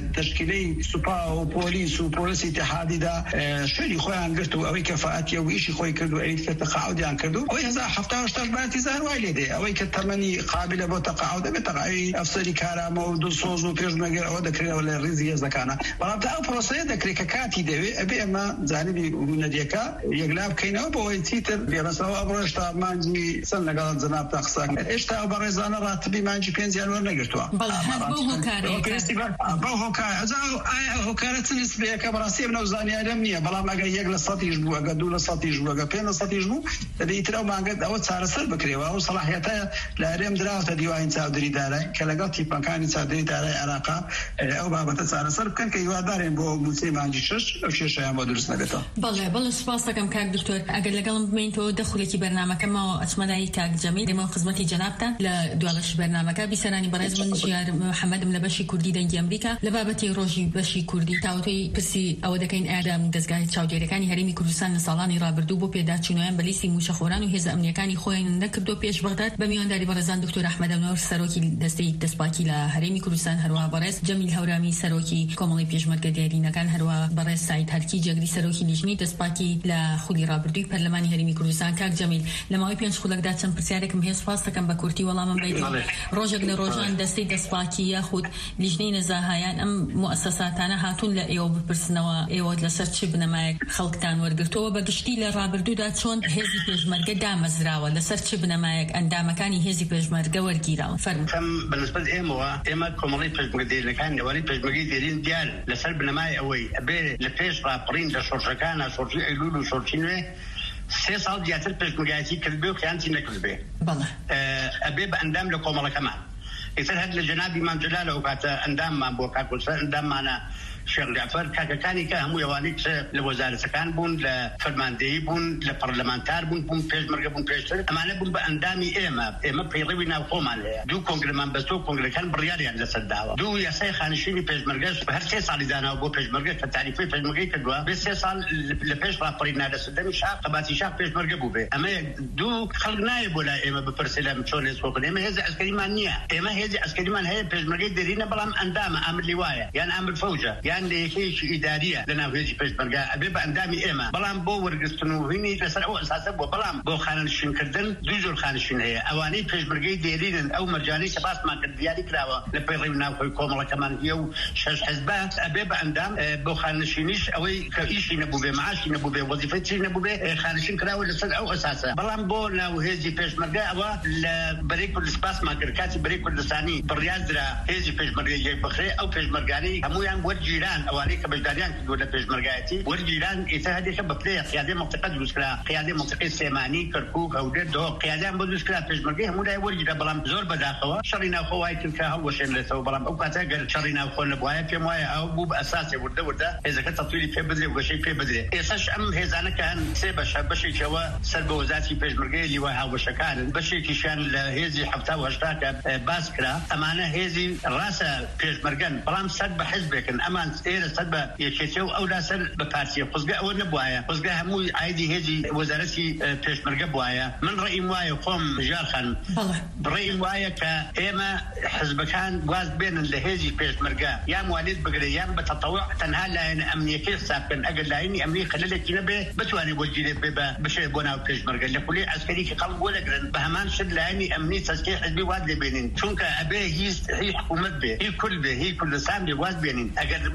تشكيلي سوبا وبوليس وبوليس اتحادي دا شو خوان قلتوا أوي كفاءتي أو إشي خوي كردو أي تقاعد يعني كردو أوي هذا حفتة وشتاش بنتي زهر وايلده أوي كتمني قابلة بتقاعد بتقاعي أفسري كارم ودو صوز وبيش بنقول أو ذكر ولا رزية زكانة برام تأو بروسية ذكر كاتي ده أبي أما زاني من ديكا يقلب كينه بوي تيتر بيرسوا أبرشتا مانجي سنة قال زناب تقصان إيش تأو برزانا راتبي مانجي بينزيان ولا قلتوا بوه كاري بوه كاري أزاو هو كانت نسبة كبراسية من وزاني أدمية بلا ما جاي يقل الصتيج بو أقدول الصتيج بو أقبين الصتيج بو تبي ترى ما قد أو صار سر بكري وأو صلاحيته لا ريم دراو تديوان سعودي داري كلاقاتي مكان سعودي داري عراقة أو بابا صار سر كان كيوا دارين بو مسلم عندي شش أو شيء شيء ما درس نبته. بالله بالله سباسة كم كان دكتور أقل لقلم بمينتو دخلك برنامج كما أسمعي كاك جميل لما خدمتي جنابته لدولش برنامج بسراني برز من جيار محمد ملبشي كردي دنجي أمريكا لبابتي روجي بشي كردي تاوتي پرسی ئەوە دەکەین ئادام دەستگای چاودێرەکانی هەرێمی کوردستان لە ساڵانی ڕابردوو بۆ پێداچوونەوەیان بەلیستی موشەخۆران و هێزە ئەمنیەکانی خۆیان نەکردو پێش بەغداد بە میوانداری بەڕێزان دکتۆر ئەحمەد ئەنوەر سەرۆکی دەستەی دەستپاکی لە هەرێمی کوردستان هەروەها بەڕێز جەمیل هەورامی سەرۆکی کۆمەڵی پێشمەرگە دیارینەکان هەروەها بەڕێز سعید هەرکی جەگری سەرۆکی لیژنەی دەستپاکی لە خولی ڕابردووی پەرلەمانی هەرێمی کوردستان کاک جەمیل لە ماوەی پێنج خولەکدا چەند پرسیارێکم هەیە سوپاس دەکەم بە کورتی وەڵامم بدەیت ڕۆژێک لە ڕۆژان دەستەی دەستپاکی یاخود لیژنەی نەزاهایان ئەم موسساتانە هاتوون لە ئێوە بپرسنەوە ئێوە لەسەر چ بنەمایەک خەڵکتان وەرگرتەوە بەگشتی لە ڕابردوودا چۆن هێزی پێشمەرگە دامەزراوە لەسەر چ بنەمایەک ئەندامەکانی هێزی پێشمەرگە وەرگیراوە فەرموو. بالنسبة لإموا إما كمالي بجمجدي لكان نوالي بجمجدي ديرين ديال لسر بنماي أوي أبي لفيش رابرين لشورشكانا شورشي أيلولو شورشينوي سه سال دياتر بجمجاتي كذبه وخيانتي نكذبه. بالله. أبي بأندام لكمالي كمان. إذا هاد لجناب إمام جلال وكات أندام ما بوكات كل أندام معنا شيخ جعفر كاكاني كهم يوانيك لوزارة سكان بون لفرماندهي بون لبرلمانتار بون بون بيش مرقب بون بيشتر أمانة بون بأندامي إيما إيما بيروينا وقوم عليها دو كونغرمان بس دو كونغرمان بريالي يعني لسداوة دو يساي خانشيني بيش مرقش بهر سي صالي دانا وبو بيش مرقش كتعريفي بيش مرقش كدوا بس سي صال لبيش رابرينا لسدامي شاق قباتي شاق بيش مرقبو بي أما دو خلقنا يبولا إيما ببرسلام شون يسوقن إيما هزي عسكري مانية إيما هزي عسكري مان هي بيش مرقش ديرينا بلام أندامة أمر لواية يعني أمر فوجة يعني هيش إدارية لنا في بيش مرقا أبي بأندامي إيما بلام بو ورقستنو هني لسر أو أساسا بو بلام بو خانشين كردن دوزور خانشين هي أواني بيش مرقا ديرين أو مرجاني سباس ما كرد دياري كراوة لبيرينا وخي كوملا كمان هيو شاش حزبات أبي بأندام بو خانشينيش أوي كإيشي نبو بي معاشي نبو بي وظيفتي نبو بي خانشين كراوة لسر أو أساسا بلام بو ناو هيزي بيش مرقا أوا لبريكو لسباس ما كركاتي بريكو لساني برياز درا هيزي بيش مرقا جاي بخري أو بيش مرقاني همو يان ورجيران أواني كبجداريان كدولة بيش مرقاتي ورجيران إتهادي كبطلية قيادة منطقة دوسكلا قيادة منطقة سيماني كركوك أو دو قيادة بدوسكلا بيش مرقا همو لا ورجيرا بلام زور بداخوا شرينا وخواي تلك هو شين لسو بلام أو كاتا قل شرينا وخونا بوايا في موايا أو بوب أساسي ورده ورده إذا كنت تطويلي في بدري وغشي في بدري إيساش أم هزانا كان سيبش بشي شوا سلب وزاتي بيش مرقا اللي واها وشكان بشي كيشان لهيزي حبتا وهشتاك باسكرا أمانة هيزي راسا بيش مرقا بلام سد بحزبك أمان إيرا سد يشيتو أو لا سد ببارتي قصقا أو نبوايا قصقا همو عايدي هيزي وزارتي بيش مرقا بوايا من رأي موايا قوم جارخان برأي موايا كإيما حزبكان واز بين اللهيزي بيش مرقا يا مواليد بقري يا بتطوع تنها لين أمنية كيف سابقن أقل لين أمنية خلالك نبي بتواني وجيني ببا بشي بونا وبيش مرقا لكولي عسكري كقلب ولا قرن بهمان شد لين أمنية تسكيح حزبي واد بينين شونك أبيه هي هي حكومت به هي كل به هي كل سامي واز بينين أقل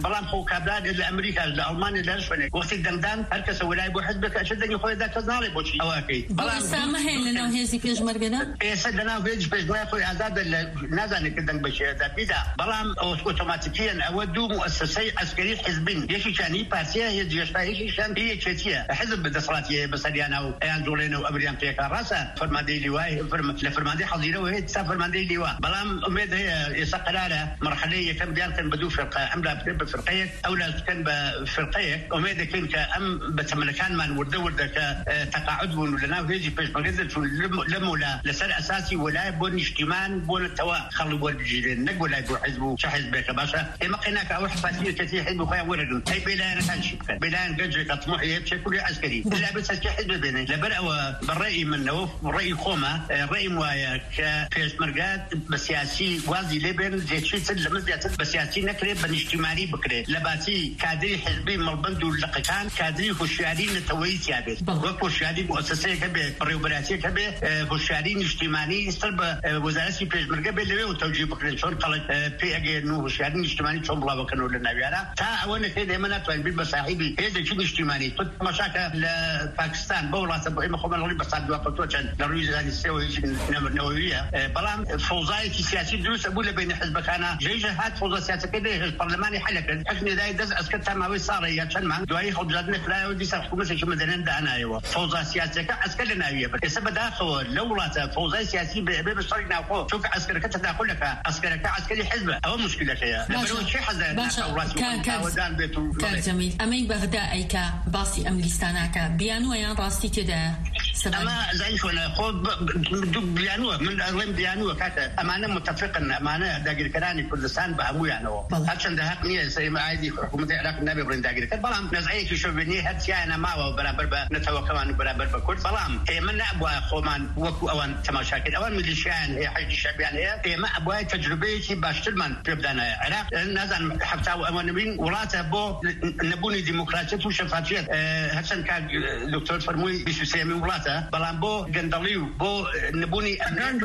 بەڵام خۆ کابرا لە ئەمریکا لە ئەڵمانیا لە شوێنێک وەختی دەنگدان هەر کەسە وەلای بۆ حزبێک ئەچێت دەنگی خۆی دا کەس ناڵێ بۆچی ئەوەکەی بەڵام سامە هەیە لەناو هێزی پێشمەرگەدا ئێستا لەناو هێزی پێشمەرگە خۆی ئازادە لە نازانێت کە دەنگ بەشێدا بیدا بەڵام ئۆتۆماتیکیەن ئەوە دوو مؤسسەی عسکەری حزبین یەکیشان هی پارتیە هێزی هێشتا یەکیشان هیەکێتیە حزب بەدەسەڵاتیە بەسەریانە و ئەیان جوڵێنە و ئەبریان پێکا ڕاستە فەرماندەی لیوای لە فەرماندەی حەزیرەوە هەیە تا فەرماندەی لیوا بەڵام ئومێد هەیە ئێستا قەرارە مەرحەلەی یەکەم بیانکەن بە دوو فرقە ئەم لا بکەن بە فرقەیەک ئەو لا بکەن بە فرقەیەک ئومێد دەکەین کە ئەم بەتەمەنەکانمان وردە وردە کە تەقاعد بوون و لەناو هێزی پێشمەرگە دەچوون لەمولا لەسەر ئەساسی وەلای بۆ نیشتیمان بۆ نەتەوە خەڵک وەربگیرێن نەک وەلای بۆ حزب و چه حزبێکە باشە ئێمە قەیناکە ئەوە حفاظیەتی حزب خۆیان وەرەگرن هەی بێلایەنەکان چی بکەن بێلایەن گەنجێکە طموحی هەیە بچێت کولی عەسکەری لا بس هەچکە حزب بێنێ لەبەر ئەوە بەڕێی منەوە ڕێی خۆمە ڕێیم وایە کە پێشمەرگە بە سیاسی وازی لێبێن زێچیتر لەمە زیاتر بە سیاسی نەکرێت بە نیشتیمانی بکرێت لە باسی کادری حزبی مەڵبەند و لەقەکان کادری هوشیاری نەتەوەیی تیابێت وەک هوشیاری مؤسسەیەکە بێ بڕێوبەراتیەکە بێ هوشیاری نیشتیمانی ئێستا بە وەزارەتی پێشمەرگە بێ لەوێ و تەوجیه بکرێن چۆن خەڵک پێ ئەگەێن و هوشیاری نیشتیمانی چۆن بڵاوەکەنەوە لە ناویانە تا ئەوە نەکرێت ئێمە ناتوانین بین بە ساحیبی هێزێکی نیشتیمانی تۆ تەماشاکە لە پاکستان بە وڵاتە بۆ ئێمە خۆمان ڕۆڵی بە سات دووە پەتۆ چەند لە ڕووی زانی سێ و هیچ نەوەویە بەڵام فەوزایەکی سیاسی دروستە بوو لە بینی حزبەکانە جێژە هات فەوزا سیاسەکەی دێ هێز پەرلەمانی حەلەکرد حەک نێدای دەست ئەسکە تا ماوەی ساڵێ یا چەند مانگ دوایی خەڵبژاردنە کرایەوە دیسان حکوومەتێکی مەدەنیان دانایەوە فەوزا سیاسەکە ئەسکە لە ناویە ئێستا بەداخەوە لە وڵاتە فەوزای سیاسی بێ بە شەڕی ناوخۆ چونکە ئەسکەرەکە تەداخلەکە ئەسکەرەکە عەسکەری حزبە ئەوە مشکلەکەیە لەبەرەوە چی حەزایە کاکەوەدان بێت و کاک جەمیل ئەمەی بەغدا ئەیکا باسی ئەم لیستاناکە بیانووە یان ڕاستی تێدایە ئەمە زای خۆنە خۆ دوو بیانووە من ئەڵێم بیانووە کاتە ئەمانە متفقن ئەمانە داگیرکەرانی کوردستان بە هەموویانەوە هەرچەندە حەق نییە سەیمە ئایدی حکوومەتی عێراق نابێ بڕین داگیرکەر بەڵام نەزعەیەکی شۆڤینی هەرچیانە ماوە بەرامبەر بە نەتەوەکەمان و بەرامبەر بە کورد بەڵام ئێمە نابووە خۆمان وەکو ئەوان تەماشاکرد ئەوان میلیشیان هەیە حەشدی شەعبیان هەیە ئێمە ئەبوای تەجروبەیەکی باشترمان پێ بدانایە عێراق نازانم هەفتا و ئەوە نبین وڵاتە بۆ نەبوونی دیموکراتیەت و شەفافیەت هەرچەند کاک دکتۆر فەرمووی بیست و سێمین وڵاتە بەڵام بۆ گەندەڵی و بۆ نبوونی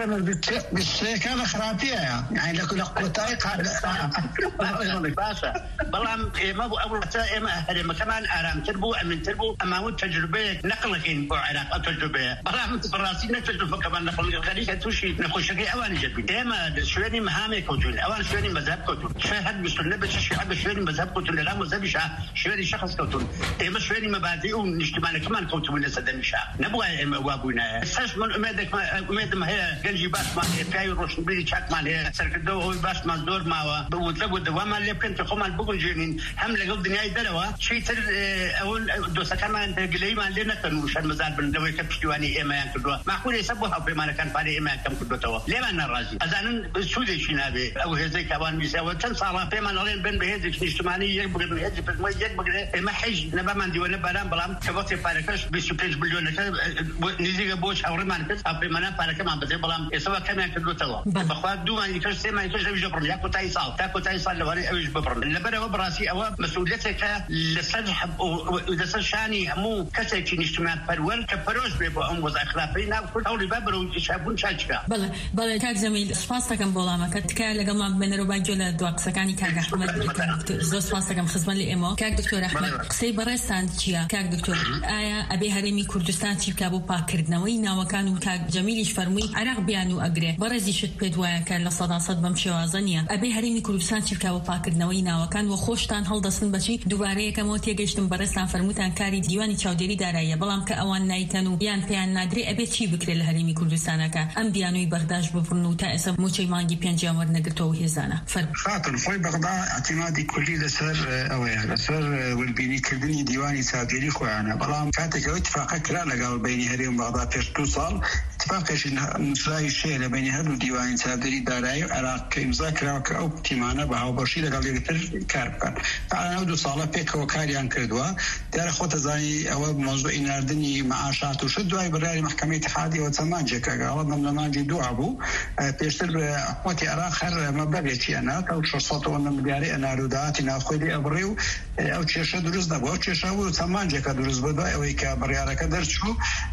بشتێکە خراپیە یعنی لە کۆتایی باشە بەڵام ئێمە بۆ ئەو وڵاتە ئێمە هەرێمەکەمان ئارامتر بوو ئەمنتر بوو ئەماوە تەجروبەیەک نەقڵەکەین بۆ عێراق ئەو تەجروبەیە بەڵام بەڕاستی نەتەجروبەکەمان نەقڵەکەی کە تووشی نەخۆشیەکەی ئەوانی جەبین ئێمە شوێنی مەهامێک کەوتون ئەوان شوێنی مەذهب کەوتون شوێن هەر بسنە بە شیعە بە شوێنی مەذهب کەوتون لەلا مەذهبی شا شوێنی شەخص کەوتون ئێمە شوێنی مەبادی و نیشتیمانەکەمان کەوتون لە سەردەمی شا نەبووە ئێمە وا بووینایە سەش من ئومێدم هەیە گەنجی باشمان هەیە پیاوی ڕۆشنبیری چاکمان هەیە سەرکردەوە ئەوی باشمان زۆر ماوە بەوتە بوو دەوامان لێ بکەن کە خۆمان بگونجێنین هەم لەگەڵ دنیای دەرەوە چیتر ئەوون دۆستەکانمان گلەیمان لێ نەکەن و شەرمەزار بن لەوەی کە پشتیوانی ئێمەیان کردووە ماخول ئێستا بۆ هاوپەیمانەکان پارەی ئێمەیان کەم کردوێتەوە لێمان ناڕازی ئەزانن سوودێکی نابێ ئەو هێزەی کاوان ویساوە چەند ساڵە پێمان ئەڵێن بن بە هێزێکی نیشتیمانی یەک بگرن هێزی پزمۆی یەک بگرێ ئێمە حیج نەبامان دیوەنە باران بەڵام کە وەختی پارەکەش بیست و پێنج ملیۆنەکە نزیکە بۆ هاوڕێمان کرد هاوپەیمانان پارەکەمان بدرێ بەڵام ئێستا کەمیان کردوێتەوە بەخوا دوومانی کەش سێمانی کەش ئەویش ببڕن یا کۆتایی ساڵ تا کۆتایی ساڵ لەوانەیە ئەویش ببڕن لەبەرەوە بەڕاستی ئەوە مەسئولیەتێکە لەسەر لەسەر شانی هەموو کەسێکی نیشتیمان پەروەر کە پەرۆش بێ بۆ ئەم وەزای خراپەی ناو کورد هەوڵی با بەرەو شابوون چاچکە بەڵێ بەڵێ کاک جەمیل سپاس دەکەم بۆ وەڵامەکەت تکایە لەگەڵمان بمێنەرەوە با گوێ لە دوا قسەکانی کاک ئەحمەد زۆر سپاس دەکەم خزمەت لە ئێمە کاک دکتۆر ئەحمەد قسەی بەڕێستان چییە کاک دکتۆر ئایا ئەبێ هەرێمی کوردستان چی بکا بۆ پاکردنەوەی ناوەکان و کاک جەمیلیش فەرمووی عێراق بیان و ئەگرێ بەڕێزیشت پێت وایە کە لە سەدا سەد بەم شێوازە نییە ئەبێ هەرێمی کوردستان چی بکا بۆ پاکردنەوەی ناوەکان و خۆشتان هەڵدەستن بەچی دووبارە یەکەمەوە تێگەیشتم بەڕێستان فەرمووتان کاری دیوانی چاودێری داراییە بەڵام کە ئەوان نایتەن و یان پێیان نادرێ ئەبێ چی بکرێت لە هەرێمی کوردستانەکە ئەم بیانووی بەغداش ببڕن و تا ئێستا موچەی مانگی پێنجیان وەرنەگرتەوە هێزانە خاتر خۆی بەغدا اعتیمادی کولی لەسەر ئەوەیە لەسەر وەربینیکردنی دیوانی چاودێری خۆیانە بەڵام کاتێکەوە اتفاقە کرا لەگەڵ بینی هەرێم بەغدا پێش دو ساڵ اتفاقێکی نووسراوی شەیە لە بینی هەردوو دیوانی چاودێری دارایی و عێراق کە ئیمزا کراوە کە ئەو تیمانە بە هاوبەشی لەگەڵ یەکتر کار بکەن ئەو دو ساڵە پێکەوە کاریان کردووە دیارە خۆتە زانی ئەوە مۆزوعی ناردنی معاشات و شت دوای بەراری محکەمەی اتحادیەوە چەمانجێکە گاڵە مەملەمانجی دووە بوو پێشتر حکوومەتی عێراق هەر مەبلەغێکی ئەنات ئەو شەشسەد ملیاری ئەناروداتی ناوخۆی لێ ئەبڕێ و ئەو کێشە دروست نەبووە ئەو کێشە بوو چەمانجێکە دروست بوو دوای ئەوەی کە بڕیارەکە دەرچوو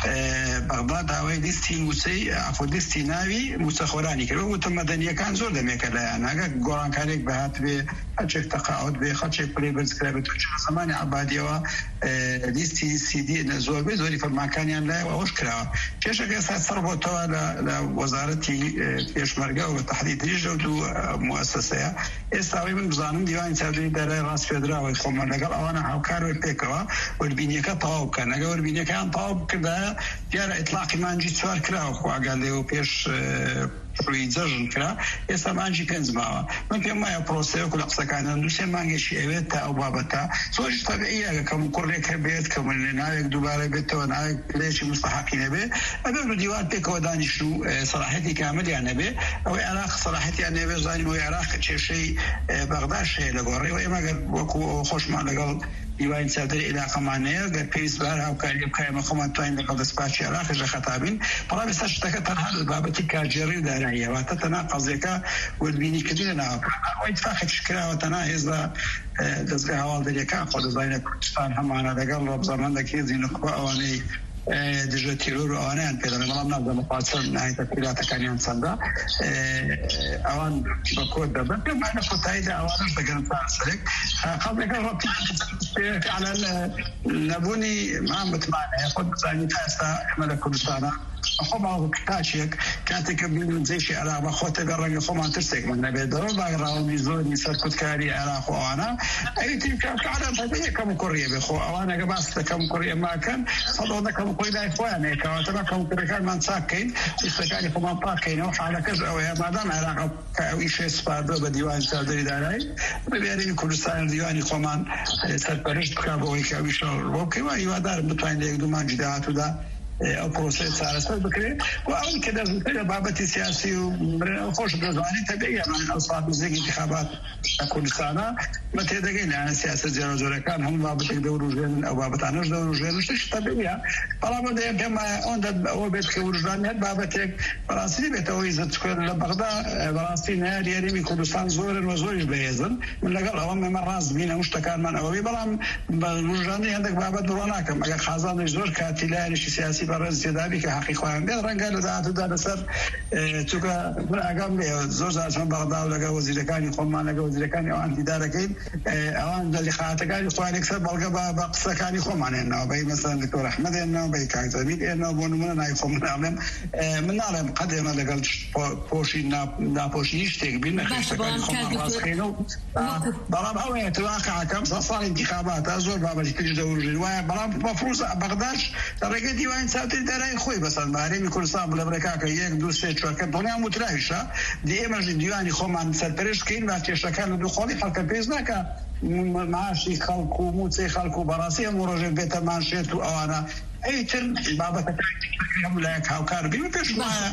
بەغدا داوای لیستی موچەی عەفو لیستی ناوی موچەخۆرانی کرد و وتە مەدەنیەکان زۆر دەمێکە لایەن ئەگەر گۆڕانکارێک بەهات بێ خەچێک تەقاعد بێ خەچێک پلەی بەرزکرا بێت زمانی عبادیەوە لیستی سیدی زۆر بێ زۆری فەرمانکانیان لایەوە ئەوەش کراوە کێشەکە ئێستا سەر بۆتەوە لە وەزارەتی پێشمەرگە و تەحریدریش لەو دوو موەسسەیە ئێستا ئەوەی من بزانم دیوانی چاودێری دارایی ڕاست پێدراوەی خۆمان لەگەڵ ئەوانە هاوکارەوەی پێکەوە وەربینیەکە تەواو بکەن ئەگە وەربینیەکەیان تەواو بکردایە دیارە ئیطلاقی مانجی چوار کراوە خۆ ئاگادێ و پێش ڕووی جەژن کرا ئێستا مانجی پێنج ماوە من پێم وایە پرۆسەیەک لە قسەکانیان دووسێ مانگێکی ئەوێت تا ئەو بابەتە زۆریش تەبیعیە کەم کوڕێک هەبێت کە ناوێک دووبارە بێتەوە ناوێک پلەیەکی مستەحەقی نەبێ ئەبێ بە دیوار پێکەوە دانیشت و سەلاحیەتی کاملیان نەبێ ئەوەی عێراق سەلاحیەتیان نەبێ زانیم ئەوەی عێراق کێشەی بەغداش هەیە لە گۆڕێەوە ئێمە گەر وەکو خۆشمان لەگەڵ دیوانی چاودێری عێراقمانەیە گەر پێویست بە هەر هاوکاری بکە ئێمە خۆمان توانین لەگەڵ دەسپاچی عێراقیش خەتابین بەڵام ئێستا شتەکە تەنها لە بابەتی کارژێڕی و داراییە واتە تەنها قەزیەکە وەربینیکردنی لەناوە ئەوەی اتفاقێکیش کراوە تەنها هێزدا دەستگای هەواڵدەریەکان خۆ دەزانێت کوردستان هەمانە لەگەڵ ڕەبزەمەندێکی زیینخوا ئەوانەی دژە تیرۆر و ئەوانیان پێدەڵێن بەڵام نازانم پاچەند نهایەتە پیلاتەکانیان چەندە ئەوان بە کۆد دەبن پێم وایە لە کۆتاییدا ئەوانش دەگەن سەرێک قەڵێکە ڕەبتی على نەبوونی مان متمانەیە خۆت بزانیت تا ئێستا ئێمە لە کوردستانە خۆ باوە کتاچێک کاتێککە بین جێشی عێراق بە خۆتە بە ڕەنگە خۆمان ترسێکمان نەبێت دەوە باگڕاوی زۆری سەرکوتکاری عێراق و ئەوانە ئەویتری کەم کوڕیە بێ خۆ ئەوانەگە باس دەکەم کوڕیە ماکەن سەدۆ دەکەم کوڕی لای خۆیانەیە کەواتەمە کەم کوڕەکانمان چاکەین شتەکانی خۆمان پاکەینەوە حاڵەکەش ئەوەیە مادام عێراق ئەوی شێ سپاردۆ بە دیوانی چاودێری دارایی ببێرین کوردستان دیوانی خۆمان سەرپەرشت بکا بەوەی کە ئەویش ڕۆ بکەین و هیوادارم بتوانین لە یەک دوو مانگی داهاتوودا ئەو پرۆسەی چارەسەر بکرێت و ئەوەی کە دەستکرد لە بابەتی سیاسی و خۆش دەزانیت تەبیعیە ئەو ساڵ نزیکی انتخابات لە کوردستانە مە تێدەگەین لایەنە سیاسەت جێرە جۆرەکان هەموو بابەتێک دەوروژێنن ئەو بابەتانەش دەوروژێنن شتێک تەبیعیە بەڵام دەیان پێم وایە ئەوەندە ئەوە بێت کە وروژدان هەر بابەتێک بەڕاستی بێتەوە عیزەتکوێر لە بەغدا بەڕاستی نایە یاریمی کوردستان زۆرن و زۆریش بەهێزن من لەگەڵ ئەوە ئێمە ڕاست بین هەموو شتەکانمان ئەوەی بەڵام بە وروژدانی هەندێک بابەت بڕۆ ناکەم ئەگەر خازانش زۆر کاتی لایەنێکی سیاسی بەڕێز زێدابی کە حەقی خۆیان بێت ڕەنگە لە داهاتوودا لەسەر چونکە من ئاگام لێ زۆر جار چۆن بەغدا و لەگەڵ وەزیرەکانی خۆمان لەگەڵ وەزیرەکانی ئەوان دیدارەکەین ئەوان لە لیخاتەکانی خۆیان یەکسەر بەڵگە بە قسەکانی خۆمان هێناوە بەی مەسەلەن دکتۆر ئەحمەد هێناوە بەی کاک جەمیل هێناوە بۆ نمونە ناوی خۆم ناڵێم من ناڵێم قەت ئێمە لەگەڵ پۆشی ناپۆشی شتێک بین نەخێشتەکانی خۆمان ڕاستکەینەوە بەڵام ئەوەیە واقعەکەم سە ساڵی انتخاباتە زۆر بابەتی تریش دەوروژین وایە بەڵام مەفروض بەغداش لە ڕێگەی دیوانی چاودێری دارایی خۆی بەسەر هەرێمی کوردستان بڵێ بڕێکاکە یەک دوو سێ چوارکە دڵیان وتراویشە دی ئێمەش دیوانی خۆمان سەرپەرشت بکەین با کێشەکان لە دوو خۆڵی خەڵکە پێش ناکە معاشی خەڵک و موچەی خەڵک و بەڕاستی هەموو ڕۆژێک بێتە مانشێت و ئەوانە ئەیتر بابەتەکانی هەموو لایەک هاوکار بین و پێش وایە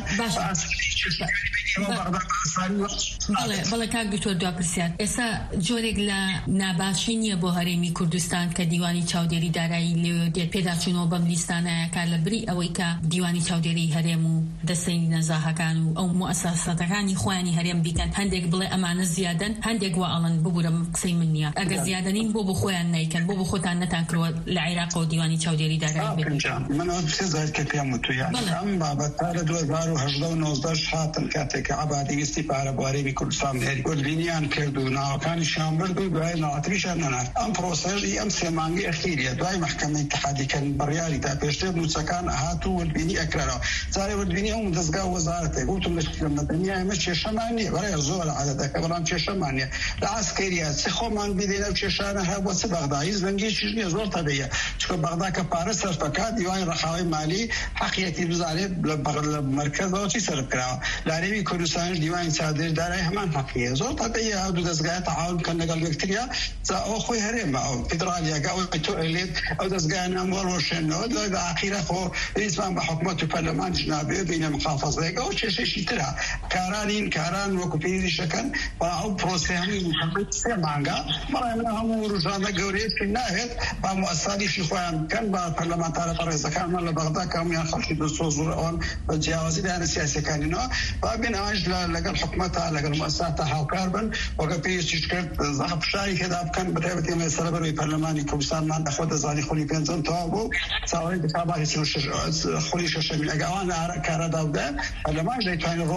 بەڵێ کاک دکتۆر دواپرسیار ئێستا جۆرێک لە ناباشی نییە بۆ هەرێمی کوردستان کە دیوانی چاودێری دارایی لێ دێت پێداچوونەوە بەم لیستانەیە کار لە بری ئەوەی کە دیوانی چاودێری هەرێم و دەستەی نەزاهەکان و ئەو موسەسەتەکانی خۆیانی هەرێم بیکەن هەندێک بڵێ ئەمانە زیادن هەندێک وا ئەڵەن ببوورم قسەی من نییە ئەگەر زیادەنین بۆ بۆ خۆیان نایکەن بۆ بۆ خۆتان نەتان کردوە لە عێراق و دیوانی چاودێری دارایی بێت من ئەو پرسێ زار کە پێم وتویان ئەم بابەتە لە دوو هەزار و هەژدە و نۆزدەش هاتن کاتێک کە عەبادی ویستی پارە بۆ هەرێمی کوردستان هێری وەربینیان کرد و ناوەکانیشیان برد و دوای ناوەتریشیان نەنات ئەم پرۆسەژی ئەم سێ مانگی ئەخیریە دوای مەحکەمەی اتحادیکردن بڕیاری تا پێشتر نووسەکان هات و وەربینی ئەکرێنەوە جارێ وەربینی ئەو دەستگا وەزارەتێک گوتم لە مەدەنیە ئێمە کێشەمان نییە بەڕێ زۆر عادەتەکە بەڵام کێشەمان نییە لە عەسکەریە چ خۆمان بینێنە و کێشانە هەبووە چ بەغدایی زەنگێکیش نییە زۆر تەبیعیە چونکە بەغدا کە پارە سەرف دەکات دیوانی ڕەخاوی مالی حەقیەتی بزانێت لە مەرکەزەوە چی سەر بکراوە لە هەرێمی کوردستانیش دیوانی چاودێری دارایی هەمان حەقیە زۆر تەبیعیە ئەو دوو دەستگای تەعاون بکەن لەگەڵ یەکتریا جا ئەوە خۆی هەرێمە ئەو فیدرالیەکە ئەوەی تۆ ئەلێت ئەو دەستگایان ئەم وەڕۆشێنەوە دوای بە ئاخیرە خۆ ریزمان بە حکومەت و پەرلەمانیش نابێ بینە مخافەزەیەک ئەو کێشەیەکی ترە کارانین کاران وەکو پێویستیشەکەن با ئەو پرۆسەی هەمووی سێ مانگە بەڵام من هەموو ڕۆژانە گەورەیەکی ناوێت با موەسساتیشی خۆیان بکەن با پەرلەمانتارە ڕێزەکانمان لە بەغدا کە هەموویان خەڵکی دەستۆ زۆر ئەوان بە جیاوازی لایەنە سیاسیەکانینەوە با بین ئەوانش لەگەڵ حکومەتە لەگەڵ موەسساتە هاوکار بن وەکە پێویستیش کرد زەحمەتکشایی هێدا بکەن بەتایبەتی ئێمە سەربەرەوەی پەرلەمانی کوردستانمان دەخۆ دەزانی خۆلی پێنجەم تەواو بوو چاوەڕێی انتخاباتی خۆلی شەشەمین ئەگە ئەوان کارەدا بدەن پەرلەمانش دەیتوانێت ڕۆڵێک بینێت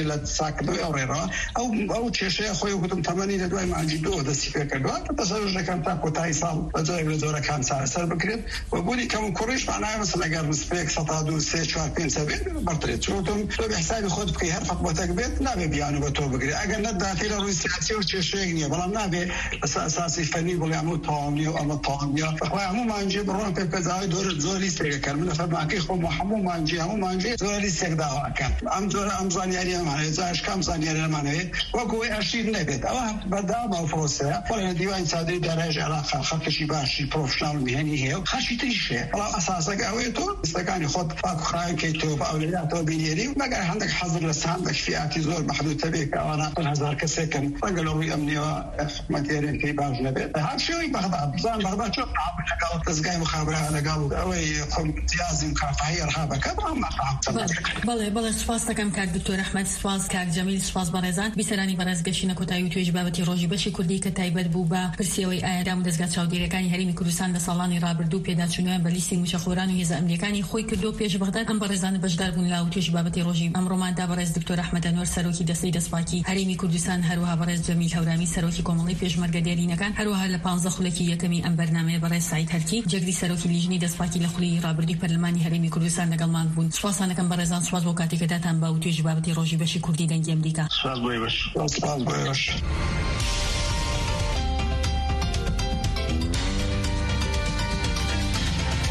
بینی لە ساکردنەوەی ئەو ڕێڕەوە ئەو ئەو کێشەیە خۆی وتم تەمەنی لە دوای مانگی دووە دەستی پێ کردووە کە تەسەڕ دەکەم تا کۆتایی ساڵ بە جۆرێک لە جۆرەکان چارەسەر بکرێت و بوونی کەم و کوڕیش معنای مەسەڵ ئەگەر نسبەیەک سەد و سێ چوار پێنج بێت بەرترێت چۆتم تۆ بە حسابی خۆت بکەی هەر فەتوەتێک بێت نابێ بیان بە تۆ بگرێت ئەگەر نەداتی لە ڕووی سیاسی و کێشەیەک نییە بەڵام نابێ بەسەر ئەساسی فەنی بڵێ هەموو تەواو نییە و ئەمە تەواو نییە بەخوای هەموو مانگی بڕۆن پێ بکەزاوی دۆرت زۆر لیستێک دەکەن من لە فەرمانکەی خۆم هەموو مانگی هەموو مانگی زۆر لیستێک داواکەن ئەم جۆرە ئەم زانیاری ئەمانەوێت جاش کام زانیاری ئەمانەوێت وەکو ئەوەی ئەشیر نەبێت ئەوە بەردەوام ئەو پرۆسەیە بەڵێ لە دیوانی چادری دارایش عێراق خەڵکێکی باشی پرۆفشناڵ میهێنی هەیە و خەشی تریش هەیە بەڵام ئەساسەکە ئەوەیە تۆ لیستەکانی خۆت پاکوخراوی بکەیتەوە بە ئەولەیاتەوە بینێری و مەگەر هەندێک حەزر لە ساندێک فیاتی زۆر محدودتە بێت کە ئەوانە هەزار کەسێکن ڕەنگە لە ڕووی ئەمنیەوە حکومەتێرێن پێی باش نەبێت هەر شێوەی بەغداد بزان بەغداد چۆن تەعامل لەگەڵ دەزگای مخابرا لەگەڵ ئەوەی جیازی مکافحەی ئەرهابەکە بەڵام بەڵێ بەڵێ سوپاس دەکەم کاک دکتۆر ئەحمەد سوپاس کاک جەمیل سوپاس بەڕێزان بیسەرانی بەڕێز گەشتنە کۆتایی و توێژی بابەتی ڕۆژی بەشی کوردی کە تایبەت بوو بە پرسیەوەی ئایادام و دەستگا چاودێریەکانی هەرێمی کوردستان لە ساڵانی ڕابردوو پێداچوونیان بە لیستی موشەخۆران و هێزە ئەمنیەکانی خۆی کردو پێش بەغداد ئەم بەڕێزانە بەشدار بوون لە توێژی بابەتی ڕۆژی ئەمڕۆماندا بەڕێز دکتۆر ئەحمەد ئەنوەر سەرۆکی دەستەی دەسپاکی هەرێمی کوردستان هەروەها بەڕێز جەمیل هەورامی سەرۆکی کۆمەڵی پێشمەرگە دێرینەکان هەروەها لە پانزدە خولەکی یەکەمی ئەم بەرنامەیە بەڕێز سعید هەرکی جەگری سەرۆکی لیژنی دەسپاکی لە خولی ڕابردووی پەرلەمانی هەرێمی کوردستان لەگەڵمان بوون سوپاسانەکەم بەڕێزان سوپاس بۆ کاتێکداتان بە توێژی بابەتی ڕۆژی بەشی کوردی دەنگی ئەمریکا سوپاس بۆی باش سوپاس بۆی باش